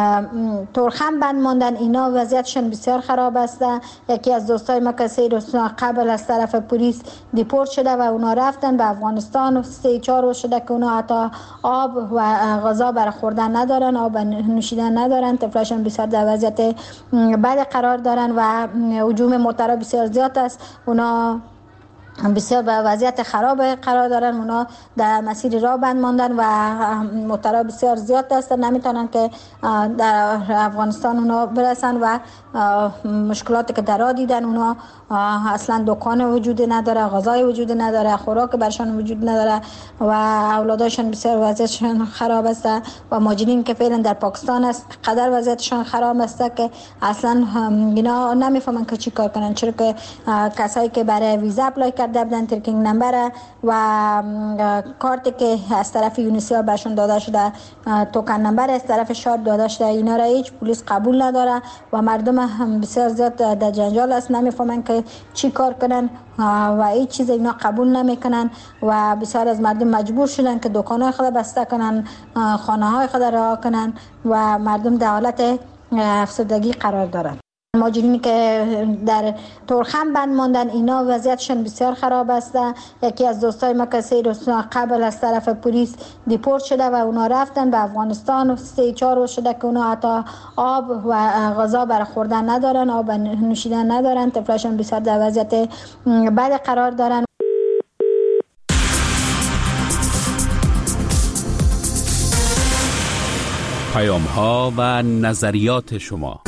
تورخم بند ماندن، اینا وضعیتشون بسیار خراب است. یکی از دوستای ما که 3 روز قبل از طرف پلیس دیپورت شده و اونا رفتن به افغانستان، 3-4 روز شده که اونا حتی آب و غذا برای خوردن ندارن، آب نوشیدن ندارن، طفلاشون بسیار در وضعیت بد قرار دارن و هجوم موترها بسیار زیاد است، اونا بسیار به وضعیت خراب قرار دارن، اونا در مسیر راه بند ماندن و موترها بسیار زیاد هستن، نمیتونن که در افغانستان اونا برسن و مشکلاتی که در راه دیدن، اونا اصلا دکان وجود نداره، غذای وجود نداره، خوراک برشان وجود نداره و اولاداشون بسیار وضعیتشون خراب است و مهاجرین که فعلا در پاکستان است قدر وضعیتشون خراب است که اصلا اینا نمیفهمن که چی کار کنن، چرا که کسایی که برای ویزا اپلای کرده بودن، ترکینگ نمبر و کارتی که از طرف یونیسیار برشون داده شده، توکن نمبر از طرف شاد داده شده، اینا را هیچ پلیس قبول نداره و مردم هم بسیار زیاد در جنجال است، نمیفهمن که چی کار کنن و هیچ چیز اینا قبول نمیکنن و بسیار از مردم مجبور شدن که دکانهای خود بسته کنن، خانه های خود رها کنن و مردم در حالت افسردگی قرار دارن. مهاجرینی که در تورخم بند ماندن، اینا وضعیتشون بسیار خراب است. یکی از دوستای ما که 3 روز قبل از طرف پلیس دیپورت شده و اونا رفتن به افغانستان، 3-4 روز شده که اونا حتی آب و غذا برای خوردن ندارن، آب نوشیدن ندارن، طفلاشون بسیار در وضعیت بد قرار دارن. پیام ها و نظریات شما.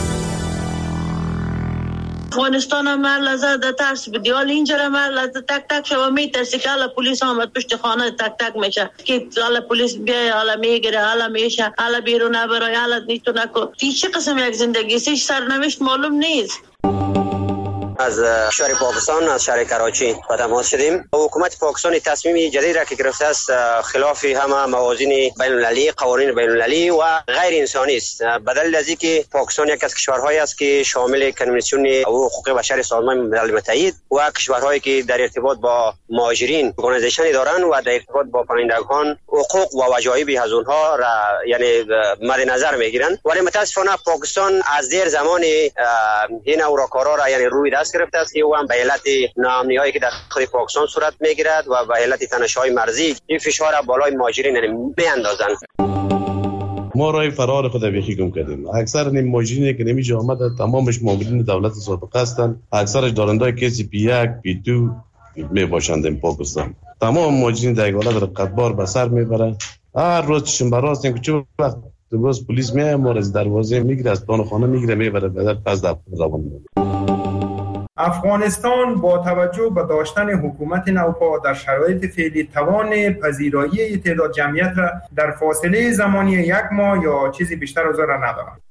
افغانستان هم لحظه ترس بدی، حال اینجا هم لحظه تک تک شما میترسی که حالا پلیس آمد پشت خانه تک تک میشه که حالا پلیس بیای، حالا میگیره، حالا میشه، حالا بیرون نبرای، حالا نیتو نکن. چه قسم یک زندگی است؟ سرنوشت معلوم نیست. از شهر پاکستان، از شهر کراچی با تماس شدیم. حکومت پاکستان تصمیم جدید را که گرفته است خلاف همه موازین بین المللی، قوانین بین المللی و غیر انسانی است. بدل از اینکه پاکستان یک از کشورهایی است که شامل کنوانسیون حقوق بشر سازمان ملل متحد و کشورهایی که در ارتباط با مهاجرین ارگانیزیشنی دارند و در ارتباط با پناهندگان حقوق و وجایب از اونها را یعنی مد نظر میگیرند، ولی متاسفانه پاکستان از دیر زمان این اوراکارا را یعنی روی دست گرفته است که او هم به علت ناامنی‌هایی که در خود پاکستان صورت میگیرد و به علت تنش‌های مرزی این فشار را بالای مهاجرین میاندازند. ما راه فرار خود بیخی گم کردیم. اکثر مهاجرینی که نمیشه آمده تمامش مامورین دولت سابقه هستند، اکثرش دارنده کسی P1 P2 میباشند این پاکستان. تمام مهاجرین در حالت رقتبار به سر میبره. هر روز چشم براست اینکه چه وقت باز پلیس میاد ما از دروازه میگیره، از پلان خانه میگیره میبره بعد پس در روان میشه. افغانستان با توجه به داشتن حکومت نوپا در شرایط فعلی توان پذیرایی تعداد جمعیت را در فاصله زمانی 1 ماه یا چیزی بیشتر از آن را ندارد.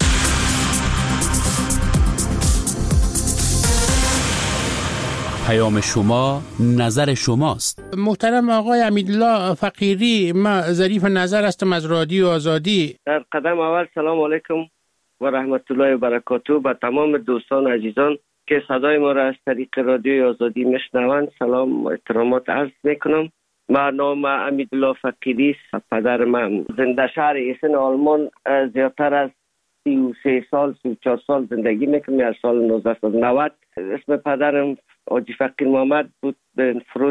پیام شما نظر شماست. محترم آقای امیدالله فقیری، ما ظریف نظر هستم از رادیو آزادی. در قدم اول سلام علیکم و رحمت الله و برکاته به تمام دوستان عزیزان که صدای ما را از طریق رادیوی آزادی میشنوند سلام و احترامات عرض میکنم. من نام امیدالله فقیری است. پدر من زنده شهر ایسن آلمان زیادتر از 33 سال 34 سال زندگی میکنم از سال 1990. اسم پدرم حاجی فقیر محمد بود، به فروش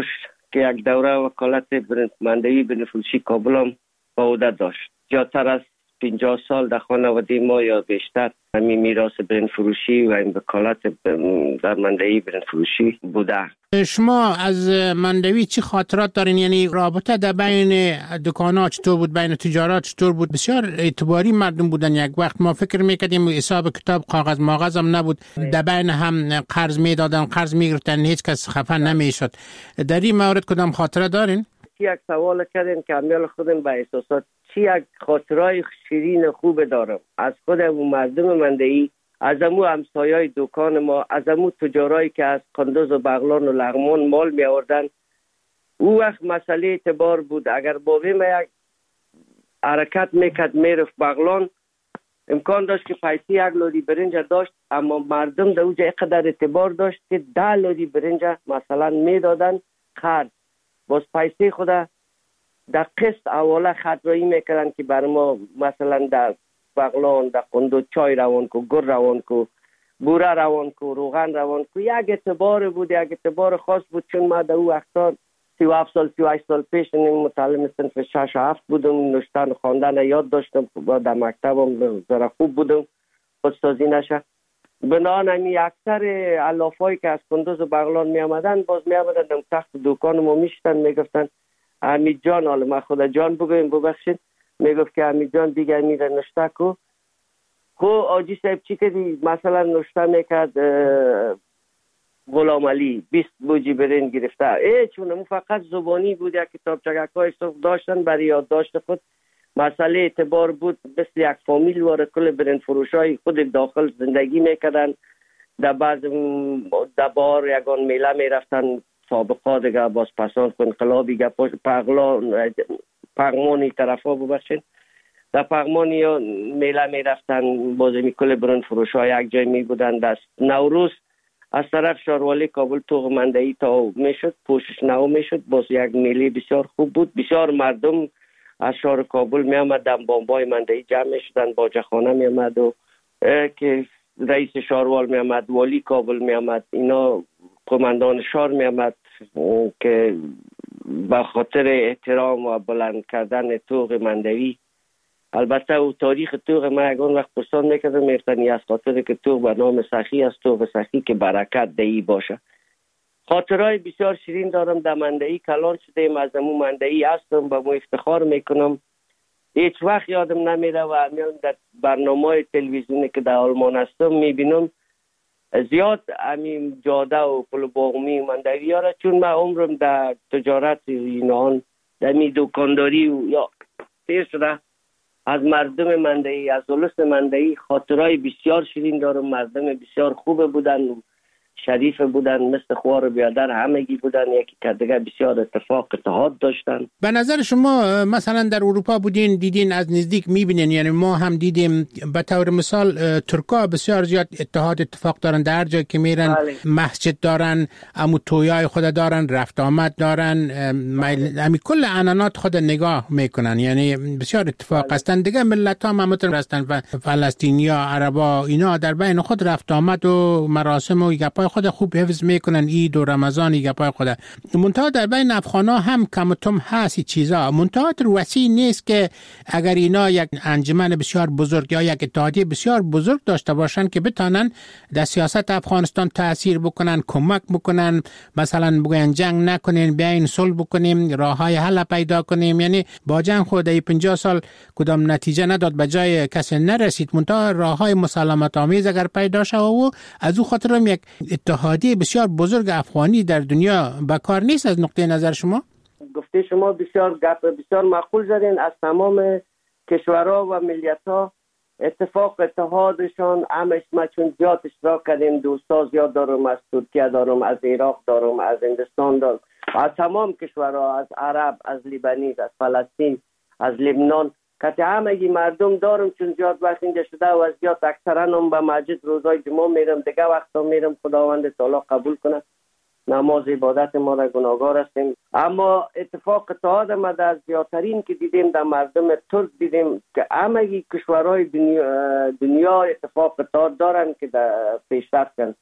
که یک دوره وکالت مندوی بنفروشی کابل هم به عهده داشت. زیادتر از 50 سال در خانواده ما یا بیشتر همین میراث برنج فروشی و این وکالت در مندوی برنج فروشی بوده. شما از مندوی چی خاطرات دارین؟ یعنی رابطه در بین دکان‌ها چطور بود، بین تجارت چطور بود؟ بسیار اعتباری مردم بودن. یک وقت ما فکر میکردیم حساب کتاب کاغذ ماغذ هم نبود، در بین هم قرض میدادن، قرض میگرفتن، هیچ کس خفه نمیشد. در این مورد کدام خاطره دارین؟ یک سوال کردین که امیال خودم به احساسات چی یک خاطرای شیرین خوب دارم از خودم و مردم مندوی، از امو همسایای دکان ما، از امو تجارایی که از قندوز و بغلان و لغمان مال می آوردن. او وقت مسئله اعتبار بود. اگر بابی ما یک حرکت میکرد میرفت بغلان، امکان داشت که پیسی یک لودی برنج داشت، اما مردم در اوجه اقدر اعتبار داشت که 10 لودی برنج مثلا میدادن خرج، باز پیسی خدا در قسط اوله خطرایی میکردن که بر ما مثلا در بغلان، در قندوز چای روان کو، گر روان کو، بوره روان کو، روغن روان کو. یک اعتبار بود، یک اعتبار خاص بود. چون ما در او وقتا 37 سال 38 سال پیش متعلم صنف 6 و 7 بودم، نوشتن و خواندن یاد داشتم، در مکتبم ذره خوب بودم، خودسازی نشه. بنابراین اکثر علافایی که از قندوز و بغلان می آمدن باز می آمدن در تخت دکان ما میشتن، میگفتن حمید جان، حالا من خدا جان بگویم ببخشید، میگفت که حمید جان دیگر میره نشته کو. خو آجی صاحب چی کردی؟ مثلا نشته میکرد غلام علی 20 بوجی برنج گرفته. چون فقط زبانی بود، یک کتاب چگکای صف داشتن برای یادداشت خود. مسئله اعتبار بود، مثل یک فامیل وارد کل برنج فروشای خود داخل زندگی میکردن. در بعض بار یگان میله میرفتن، سابقا دیگه باز پسان انقلابی گپاش پغمانی طرفا ببخشید، در پغمانی یا میله میرفتن، باز میکل برنج فروش ها یک جای میبودن. دست نوروز از طرف شاروالی کابل توغ مندوی تا میشد، پوشش نو میشد، باز یک میله بسیار خوب بود. بسیار مردم از شهر کابل میامد، در بامبای مندوی جمع میشدن، باجخانه میامد و که رئیس شاروال میامد، والی کابل میامد، اینا قماندان شهر میامد که به خاطر احترام و بلند کردن توغ مندوی. البته او تاریخ توغ ما یکان وقت پرسان میکردم، میفتنی از خاطر که توغ به نام سخی است، توغ سخی که برکت دهی باشه. خاطرهای بسیار شیرین دارم. در مندوی کلان شدیم، از امو مندوی هستم، به مو افتخار میکنم. هیچ وقت یادم نمیره و در برنامه تلویزیونی که در آلمان هستم میبینم زیاد همین جاده و پل باغمی مندوی ها را، چون من عمرم در تجارت اینان در می دکانداری و یا پیر شده، از مردم مندوی، از اولس مندوی خاطرهای بسیار شیرین دارم. مردم بسیار خوب بودن، شریف بودن، مثل خوار بیادر همگی بودن، یکی که دیگه بسیار اتفاق اتحاد داشتن. به نظر شما مثلا در اروپا بودین، دیدین، از نزدیک میبینین؟ یعنی ما هم دیدیم به طور مثال ترکا بسیار زیاد اتفاق دارن، در جایی که میرن مسجد دارن، امو تویای خود دارن، رفت آمد دارن، همین کل عنانات خود نگاه میکنن. یعنی بسیار اتفاق هستن. دیگه ملت ها هم هستن و فلسطینیا، عربا، اینا در بین خود رفت آمد و مراسم و گپای خود خوب حفظ میکنن، عید و رمضان گپای خود. منتها در بین افغانا هم کم و کم هست چیزا، منتها وسیع نیست که اگر اینا یک انجمن بسیار بزرگ یا یک اتحادیه بسیار بزرگ داشته باشن که بتانن در سیاست افغانستان تاثیر بکنن، کمک بکنن، مثلا بگن جنگ نکنین، بیاین صلح بکنیم، راههای حل پیدا کنیم. یعنی با جنگ خود 50 سال کدام نتیجه نداد، به جای کسی نرسید. منتها راههای مسالمت آمیز اگر پیدا شود و از او خاطر هم یک اتحادیه بسیار بزرگ افغانی در دنیا بکار نیست. از نقطه نظر شما گفته شما بسیار بسیار معقول زدین. از تمام کشورها و ملیت‌ها اتفاق اتحادشان همش ما چون زیاد اشتراک کردیم. دوستا زیاد دارم، از ترکیه دارم، از عراق دارم، از هندوستان دارم، از تمام کشورها، از عرب، از لیبانیز، از فلسطین، از لبنان، که همگی مردم دارم. چون زیاد وقت اینجا شده و از زیاد اکثرا هم به مسجد روزای جمعه میرم، دیگه وقتا میرم. خداوند تعالی قبول کنه نماز عبادت ما را، گناهگار هستیم. اما اتفاق اتحاد ما در زیادترین که دیدیم در مردم ترک دیدیم که همگی کشورهای دنیا اتفاق اتحاد دارن که در پیشرفت کن.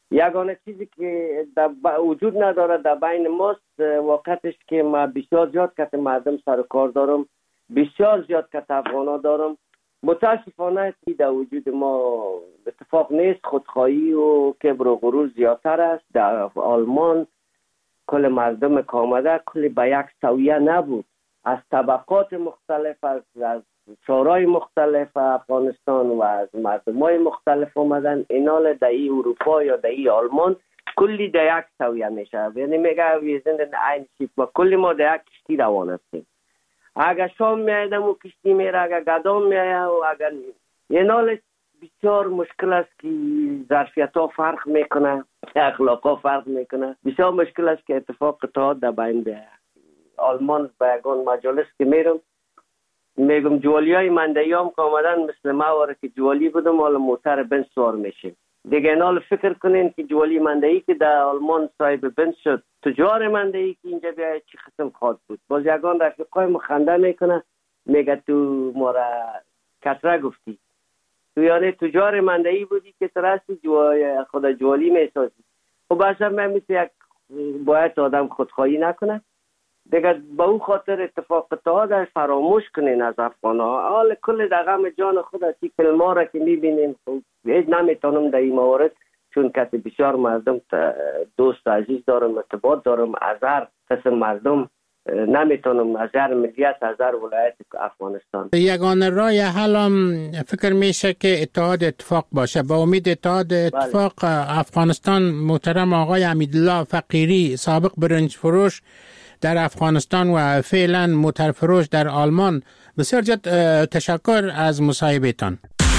یگانه چیزی که وجود نداره در بین ماست واقعتش که ما بسیار زیاد کت مردم سر کار دارم، بسیار زیاد کت افغانا دارم. متاسفانه در وجود ما اتفاق نیست. خودخواهی و کبر و غرور زیادتر است. در آلمان کل مردم که آمده کل به یک سویه نبود، از طبقات مختلف، از شورای مختلف افغانستان و از مردمای مختلف آمدن. اینال در ای اروپا یا در ای آلمان کلی در یک سویه میشه، یعنی میگه ویزند این شیپ و کلی ما در یک کشتی روان هستیم. اگر شام میایدم و کشتی میره، اگر گدام میاید و اگر اینال بسیار مشکل است که ظرفیت ها فرق میکنه، اخلاق ها فرق میکنه. بسیار مشکل است که اتفاق اتحاد در بین آلمان به یگان مجالس که میگم جوالی های مندهی هم که آمدن مثل ما واره که جوالی بودم حالا موتر بنز سوار میشه دیگه. اینال فکر کنین که جوالی مندهی که در آلمان صاحب بنز شد، تجار مندهی که اینجا بیاید چی قسم خواهد بود. باز یگان رفیقای مخنده میکنه میگه تو ما را کتره گفتی، تو یعنی تجار مندهی بودی که ترستی خدا جوالی میسازی. و باشم من مثل یک باید آدم خودخواهی نکنه دیگه. با او خاطر اتفاق اتحاد فراموش کنین از افغانها. حال کل در غم جان خود اسی کلمه را که میبینین هیچ نمیتونم در این موارد، چون کسی بسیار مردم دوست عزیز دارم، ارتباط دارم، از هر قسم مردم نمیتونم، از هر ملیت، از هر ولایت افغانستان. یگانه راه حل فکر میشه که اتحاد اتفاق باشه. با امید اتحاد اتفاق افغانستان. محترم آقای حمیدالله فقیری، سابق برنج فروش در افغانستان و فعلا موتر فروش در آلمان، بسیار زیاد تشکر از مصاحبهتان.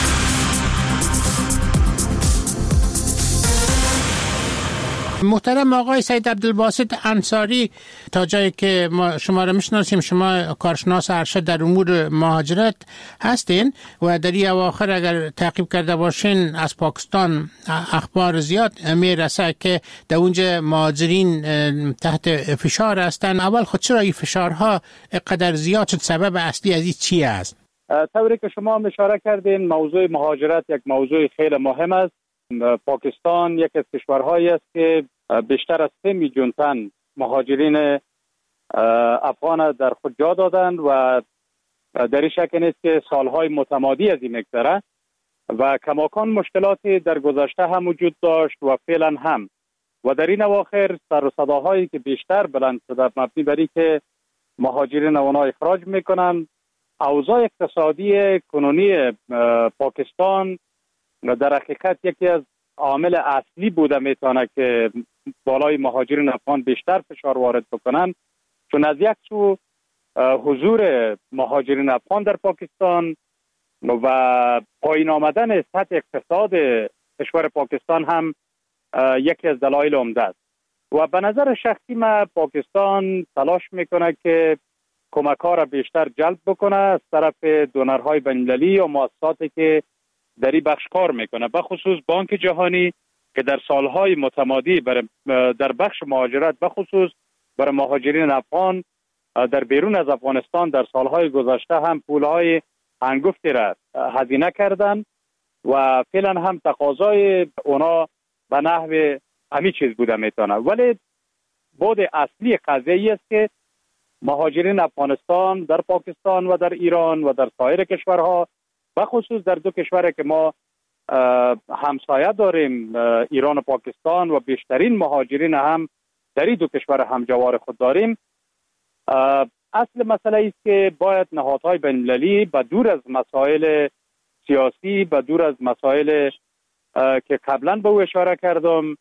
محترم آقای سید عبدالباسط انصاری، تا جایی که ما شما را میشناسیم شما کارشناس ارشد در امور مهاجرت هستین و در این اواخر اگر تعقیب کرده باشین از پاکستان اخبار زیاد میرسه که در اونجا مهاجرین تحت فشار هستن. اول خود چرا این فشارها قدر زیاد شد؟ سبب اصلی از این چی است؟ طوری که شما اشاره کردین موضوع مهاجرت یک موضوع خیلی مهم است. پاکستان یک از کشورهایی است که بیشتر از 3 میلیون تن مهاجرین افغان در خود جا دادند و در این شک نیست که سالهای متمادی از این مگذره و کماکان مشکلاتی در گذشته هم وجود داشت و فعلا هم. و در این اواخر سر و صداهایی که بیشتر بلند شده مبنی بر اینکه مهاجرین آنها اخراج میکنند. اوضاع اقتصادی کنونی پاکستان در حقیقت یکی از عامل اصلی بوده میتونه که بالای مهاجرین افغان بیشتر فشار وارد بکنن، چون از یک سو حضور مهاجرین افغان در پاکستان و پایین آمدن سطح اقتصاد کشور پاکستان هم یکی از دلایل عمده است. و به نظر شخصی من پاکستان تلاش میکنه که کمک‌ها را بیشتر جلب بکنه از طرف دونرهای بین‌المللی و مؤسساتی که در این بخش کار میکنه، به خصوص بانک جهانی که در سالهای متمادی در بخش مهاجرت به خصوص برای مهاجرین افغان در بیرون از افغانستان در سالهای گذشته هم پولهای انگفتی را هزینه کردن و فعلا هم تقاضای اونا به نحو همین چیز بوده میتونه. ولی بود اصلی قضیه است که مهاجرین افغانستان در پاکستان و در ایران و در سایر کشورها، به خصوص در دو کشوری که ما همسایه داریم ایران و پاکستان و بیشترین مهاجرین هم در این دو کشور همجوار خود داریم، اصل مسئله است که باید نهادهای بین‌المللی به دور از مسائل سیاسی، به دور از مسائل که قبلا به او اشاره کردم،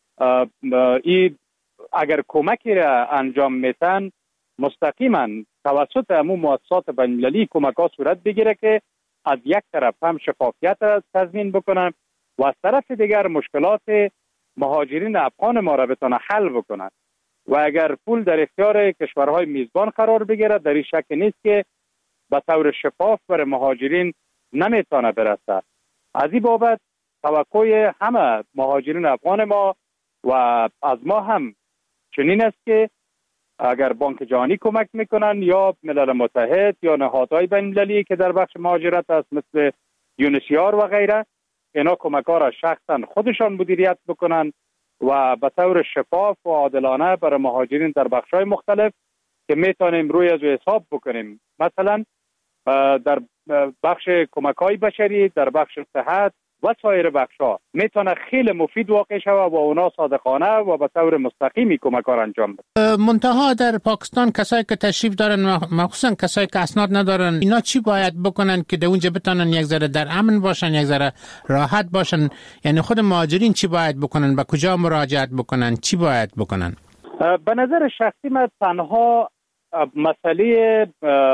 این اگر کمکی را انجام میتن مستقیما توسط همون مؤسسات بین‌المللی کمک ها صورت بگیره که از یک طرف هم شفافیت را تضمین بکنن و از طرف دیگر مشکلات مهاجرین افغان ما را بتونه حل بکنن. و اگر پول در اختیار کشورهای میزبان قرار بگیره در این شک نیست که به طور شفاف برای مهاجرین نمیتونه برسه. از این بابت توقع همه مهاجرین افغان ما و از ما هم چنین است که اگر بانک جهانی کمک میکنن یا ملل متحد یا نهادهای بین‌المللی که در بخش مهاجرت است مثل یونسیار و غیره، اینا کمک ها را شخصا خودشان مدیریت بکنن و به طور شفاف و عادلانه برای مهاجرین در بخش‌های مختلف که میتونیم روی از حساب بکنیم. مثلا در بخش کمک‌های بشری، در بخش صحت و سایر بخش‌ها میتونه خیلی مفید واقع شود و اونا صادقانه و به طور مستقیمی کمک انجام بده. منتها در پاکستان کسایی که تشریف دارن، مخصوصا کسایی که اسناد ندارن، اینا چی باید بکنن که در اونجا بتونن یک ذره در امن باشن، یک ذره راحت باشن؟ یعنی خود مهاجرین چی باید بکنن؟ به کجا مراجعت بکنن؟ چی باید بکنن؟ به نظر شخصی من تنها مسئله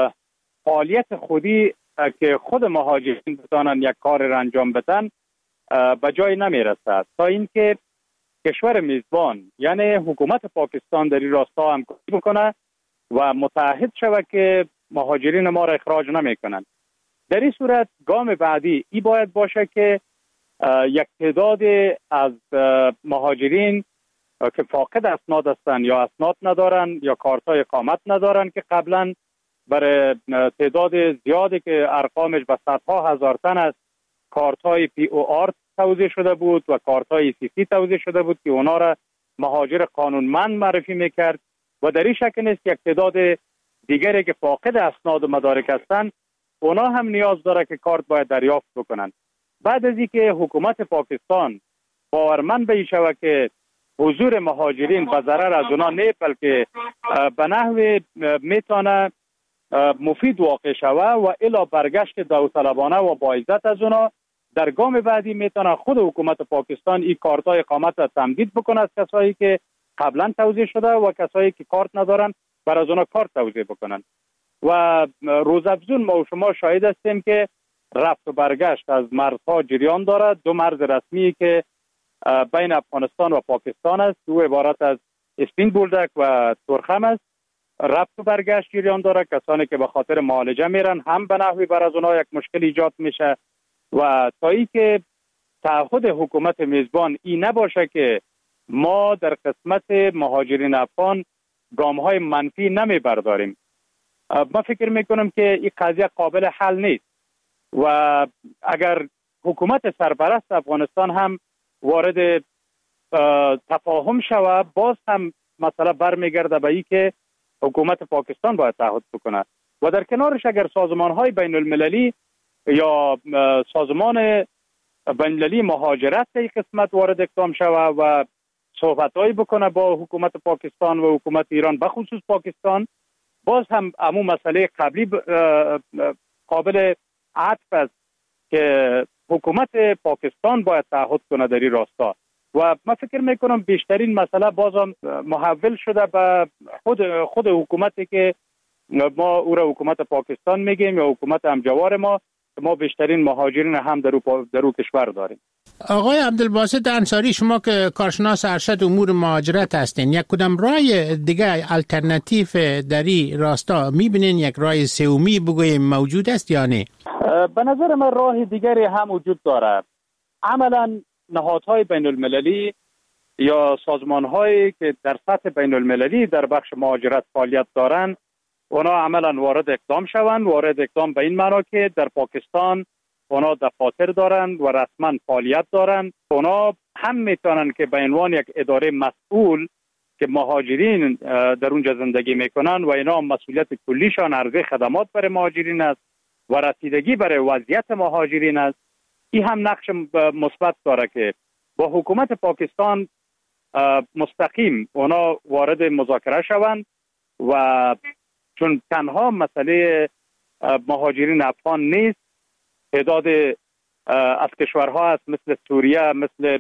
فعالیت خودی که خود مهاجرین بتانن یک کار را انجام بدن به جای نمیرسد تا اینکه کشور میزبان یعنی حکومت پاکستان در این راستا همکاری بکنه و متعهد شود که مهاجرین ما را اخراج نمیکنن. در این صورت گام بعدی ای باید باشه که یک تعداد از مهاجرین که فاقد اسناد هستند یا اسناد ندارن یا کارتای اقامت ندارن که قبلا برای تعداد زیادی که ارقامش به صدها هزار تن است کارت‌های POR توزیع شده بود و کارت‌های CC توزیع شده بود که اونا را مهاجر قانونمند معرفی میکرد و در این شکل نیست یک تعداد دیگری که فاقد اسناد و مدارک هستند اونا هم نیاز داره که کارت باید دریافت بکنن. بعد از اینکه حکومت پاکستان باورمند به این شود که حضور مهاجرین به ضرر از اونا نه بلکه به نحو میتونه مفید واقع شود و الی برگشت داوطلبانه و با عزت از اونا، در گام بعدی میتونه خود حکومت پاکستان این کارت‌های اقامت را تمدید بکنه از کسایی که قبلا توزیع شده و کسایی که کارت ندارن بر از اونا کارت توزیع بکنن. و روزافزون ما و شما شاهد هستیم که رفت و برگشت از مرزها جریان دارد. دو مرز رسمی که بین افغانستان و پاکستان است، دو عبارت از اسپین بولدک و ترخم است، رفت و برگشت جریان داره. کسانی که به خاطر معالجه میرن هم به نحوی بر از اونها یک مشکل ایجاد میشه و تا ای که تعهد حکومت میزبان این نباشه که ما در قسمت مهاجرین افغان گام‌های منفی نمیبرداریم، من فکر میکنم که این قضیه قابل حل نیست و اگر حکومت سرپرست افغانستان هم وارد تفاهم شود باز هم مسئله برمیگرده به این که حکومت پاکستان باید تعهد بکنه و در کنارش اگر سازمان‌های بین المللی یا سازمان بین المللی مهاجرت در این قسمت وارد اقدام شود و صحبت‌هایی بکنه با حکومت پاکستان و حکومت ایران به خصوص پاکستان، باز هم همون مسئله قبلی قابل عطف است که حکومت پاکستان باید تعهد کنه در این راستا و من فکر میکنم بیشترین مسئله بازم محول شده به خود حکومتی که ما او را حکومت پاکستان میگیم یا حکومت همجوار ما بیشترین مهاجرین هم در او کشور داریم. آقای عبدالباسط انصاری، شما که کارشناس ارشد امور مهاجرت هستین، یک کدام راه دیگه الटरनेटिव در این راستا میبینین؟ یک راه سومی بگویم موجود است یا نه؟ به نظر من راه دیگری هم وجود داره. عملا نهادهای بین المللی یا سازمانهایی که در سطح بین المللی در بخش مهاجرت فعالیت دارن اونا عملا وارد اقدام شوند. وارد اقدام به این معنا که در پاکستان اونا دفاتر دارن و رسما فعالیت دارن. اونا هم میتونن که به عنوان یک اداره مسئول که مهاجرین در اونجا زندگی میکنن و اینا مسئولیت کلیشان عرضه خدمات برای مهاجرین است و رسیدگی برای وضعیت مهاجرین است. این هم نقش مثبت داره که با حکومت پاکستان مستقیم اونا وارد مذاکره شوند و چون تنها مسئله مهاجرین افغان نیست، تعداد از کشورها هست مثل سوریه، مثل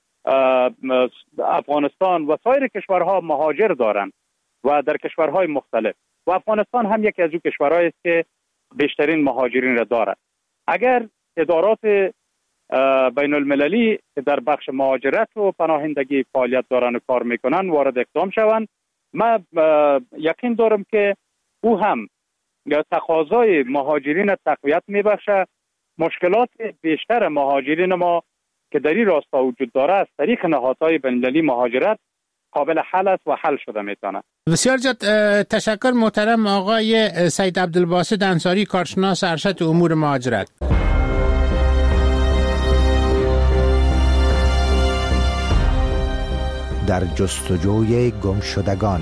افغانستان و سایر کشورها مهاجر دارند و در کشورهای مختلف و افغانستان هم یکی از اون کشورهایی است که بیشترین مهاجرین را دارد. اگر ادارات بین المللی در بخش مهاجرت و پناهندگی فعالیت دارن و کار میکنن وارد اقدام شوند، من یقین دارم که او هم تقاضای مهاجرین تقویت میبخشه. مشکلات بیشتر مهاجرین ما که در این راستا وجود داره از طریق نهادهای بین المللی مهاجرت قابل حل است و حل شده میتونه. بسیار زیاد تشکر محترم آقای سید عبدالباسط انصاری، کارشناس ارشد امور مهاجرت. در جستجوی گمشدگان.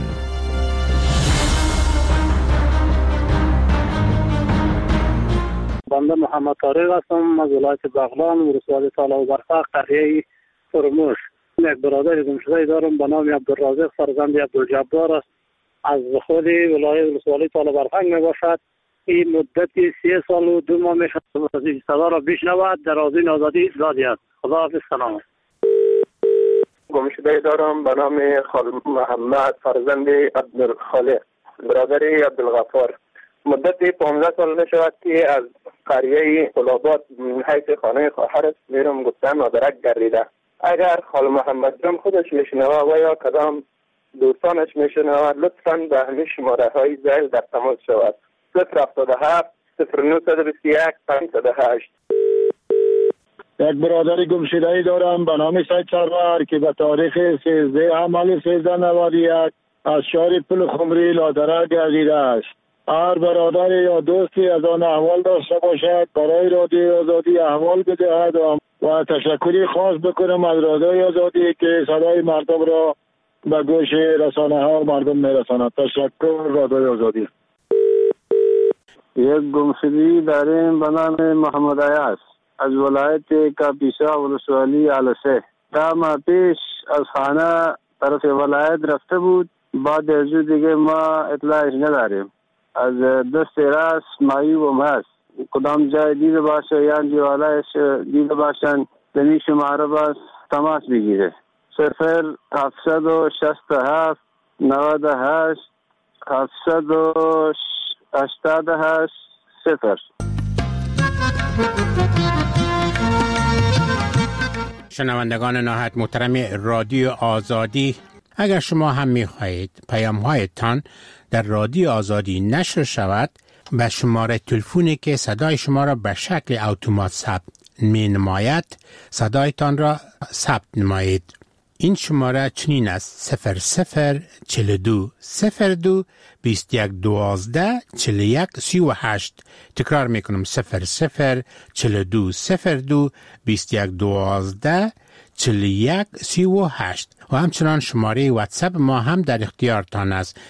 بنده محمد طارق هستم از ولایت بغلان، ولسوالی طالع برفق، قریه فرموش. یک برادر گمشده دارم به نام عبدالرازق فرزند عبدالجبار است. از خود ولسوالی طالع برفق می باشد. این مدت 3 سال و 2 ماه می شود صدا را بشنود. در آذین آزادی زادی است. خداحافظ. سلام. گمشده دارم به نام خال محمد فرزند عبدالخالق، برادر عبدالغفار. مدت 15 سال می شود که از قریه قلابات حیث خانه خواهرش میرم گفتم مادرک گردیده. اگر خال محمد جان خودش میشنوه و یا کدام دوستانش میشنوه لطفاً به همین شماره های زیل در تماس شود. 077 0921 508. یک برادر گمشده‌ای دارم به نام سید سرور که به تاریخ 13 حمل 1391 از شهر پل خمری لادره گردیده است. هر برادر یا دوستی از آن احوال داشته باشد برای رادیوی آزادی احوال بدهد و تشکری خاص بکنم از رادیوی آزادی که صدای مردم را به گوش رسانه ها و مردم میرساند. تشکر رادیوی آزادی. یک گمشدگی داریم به نام محمد عیاض از ولایت کاپیسا ولسوالی علسه. 10 ماه پیش از خانه طرف ولایت رفته بود. بعد از دیگه ما اطلاعش نداریم. از دست راست معیوب هست. کدام جای دیده باشه یا دیوالایش دیده باشن دنی شماره باز تماس بگیره. 0767 98 788 0. شنوندگان نهایت محترم رادیو آزادی، اگر شما هم می‌خواهید پیام‌هایتان در رادیو آزادی نشر شود، به شماره تلفنی که صدای شما را به شکل اتومات ثبت می‌نماید صدایتان را ثبت نمایید. این شماره چنین است: 0042 02 21 12 41 38. تکرار میکنم: 0042 02 21 12 41 38. و همچنان شماره واتساپ ما هم در اختیارتان است: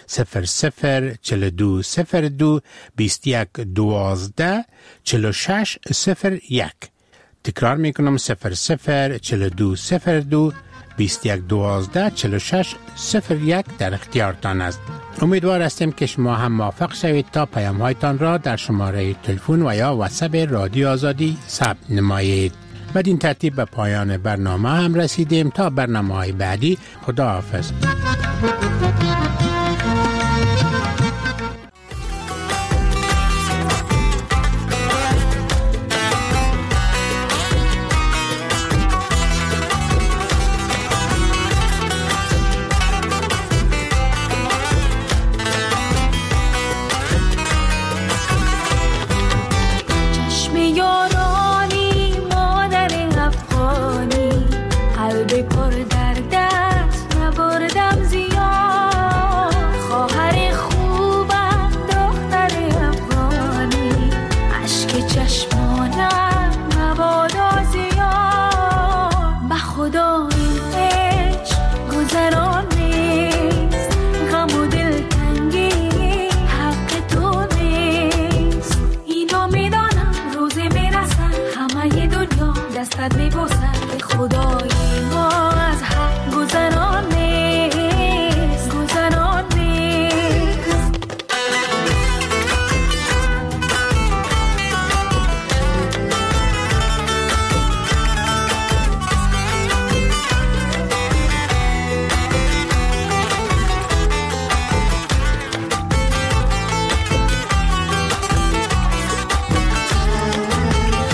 0042 02 21 12 46 01. تکرار میکنم: 0042 02 21 12 46 01 در اختیارتان است. امیدوار هستیم که شما هم موافق شوید تا پیام‌هایتان را در شماره تلفن و یا واتساپ رادیو آزادی ثبت نمایید. بدین ترتیب به پایان برنامه هم رسیدیم. تا برنامه‌های بعدی، خداحافظ.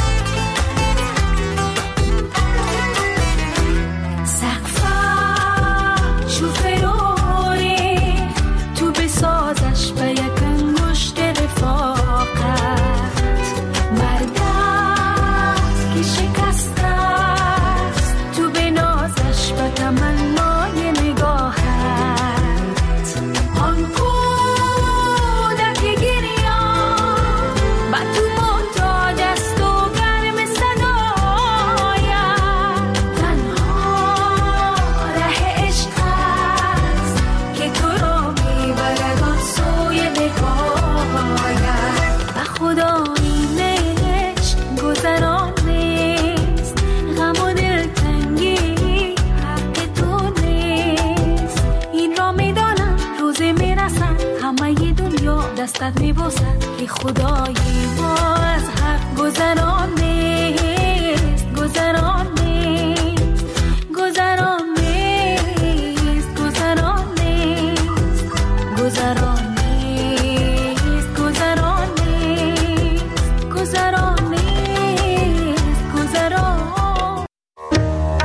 سقفا دستت میبوسد که خدای ما از حق و زنان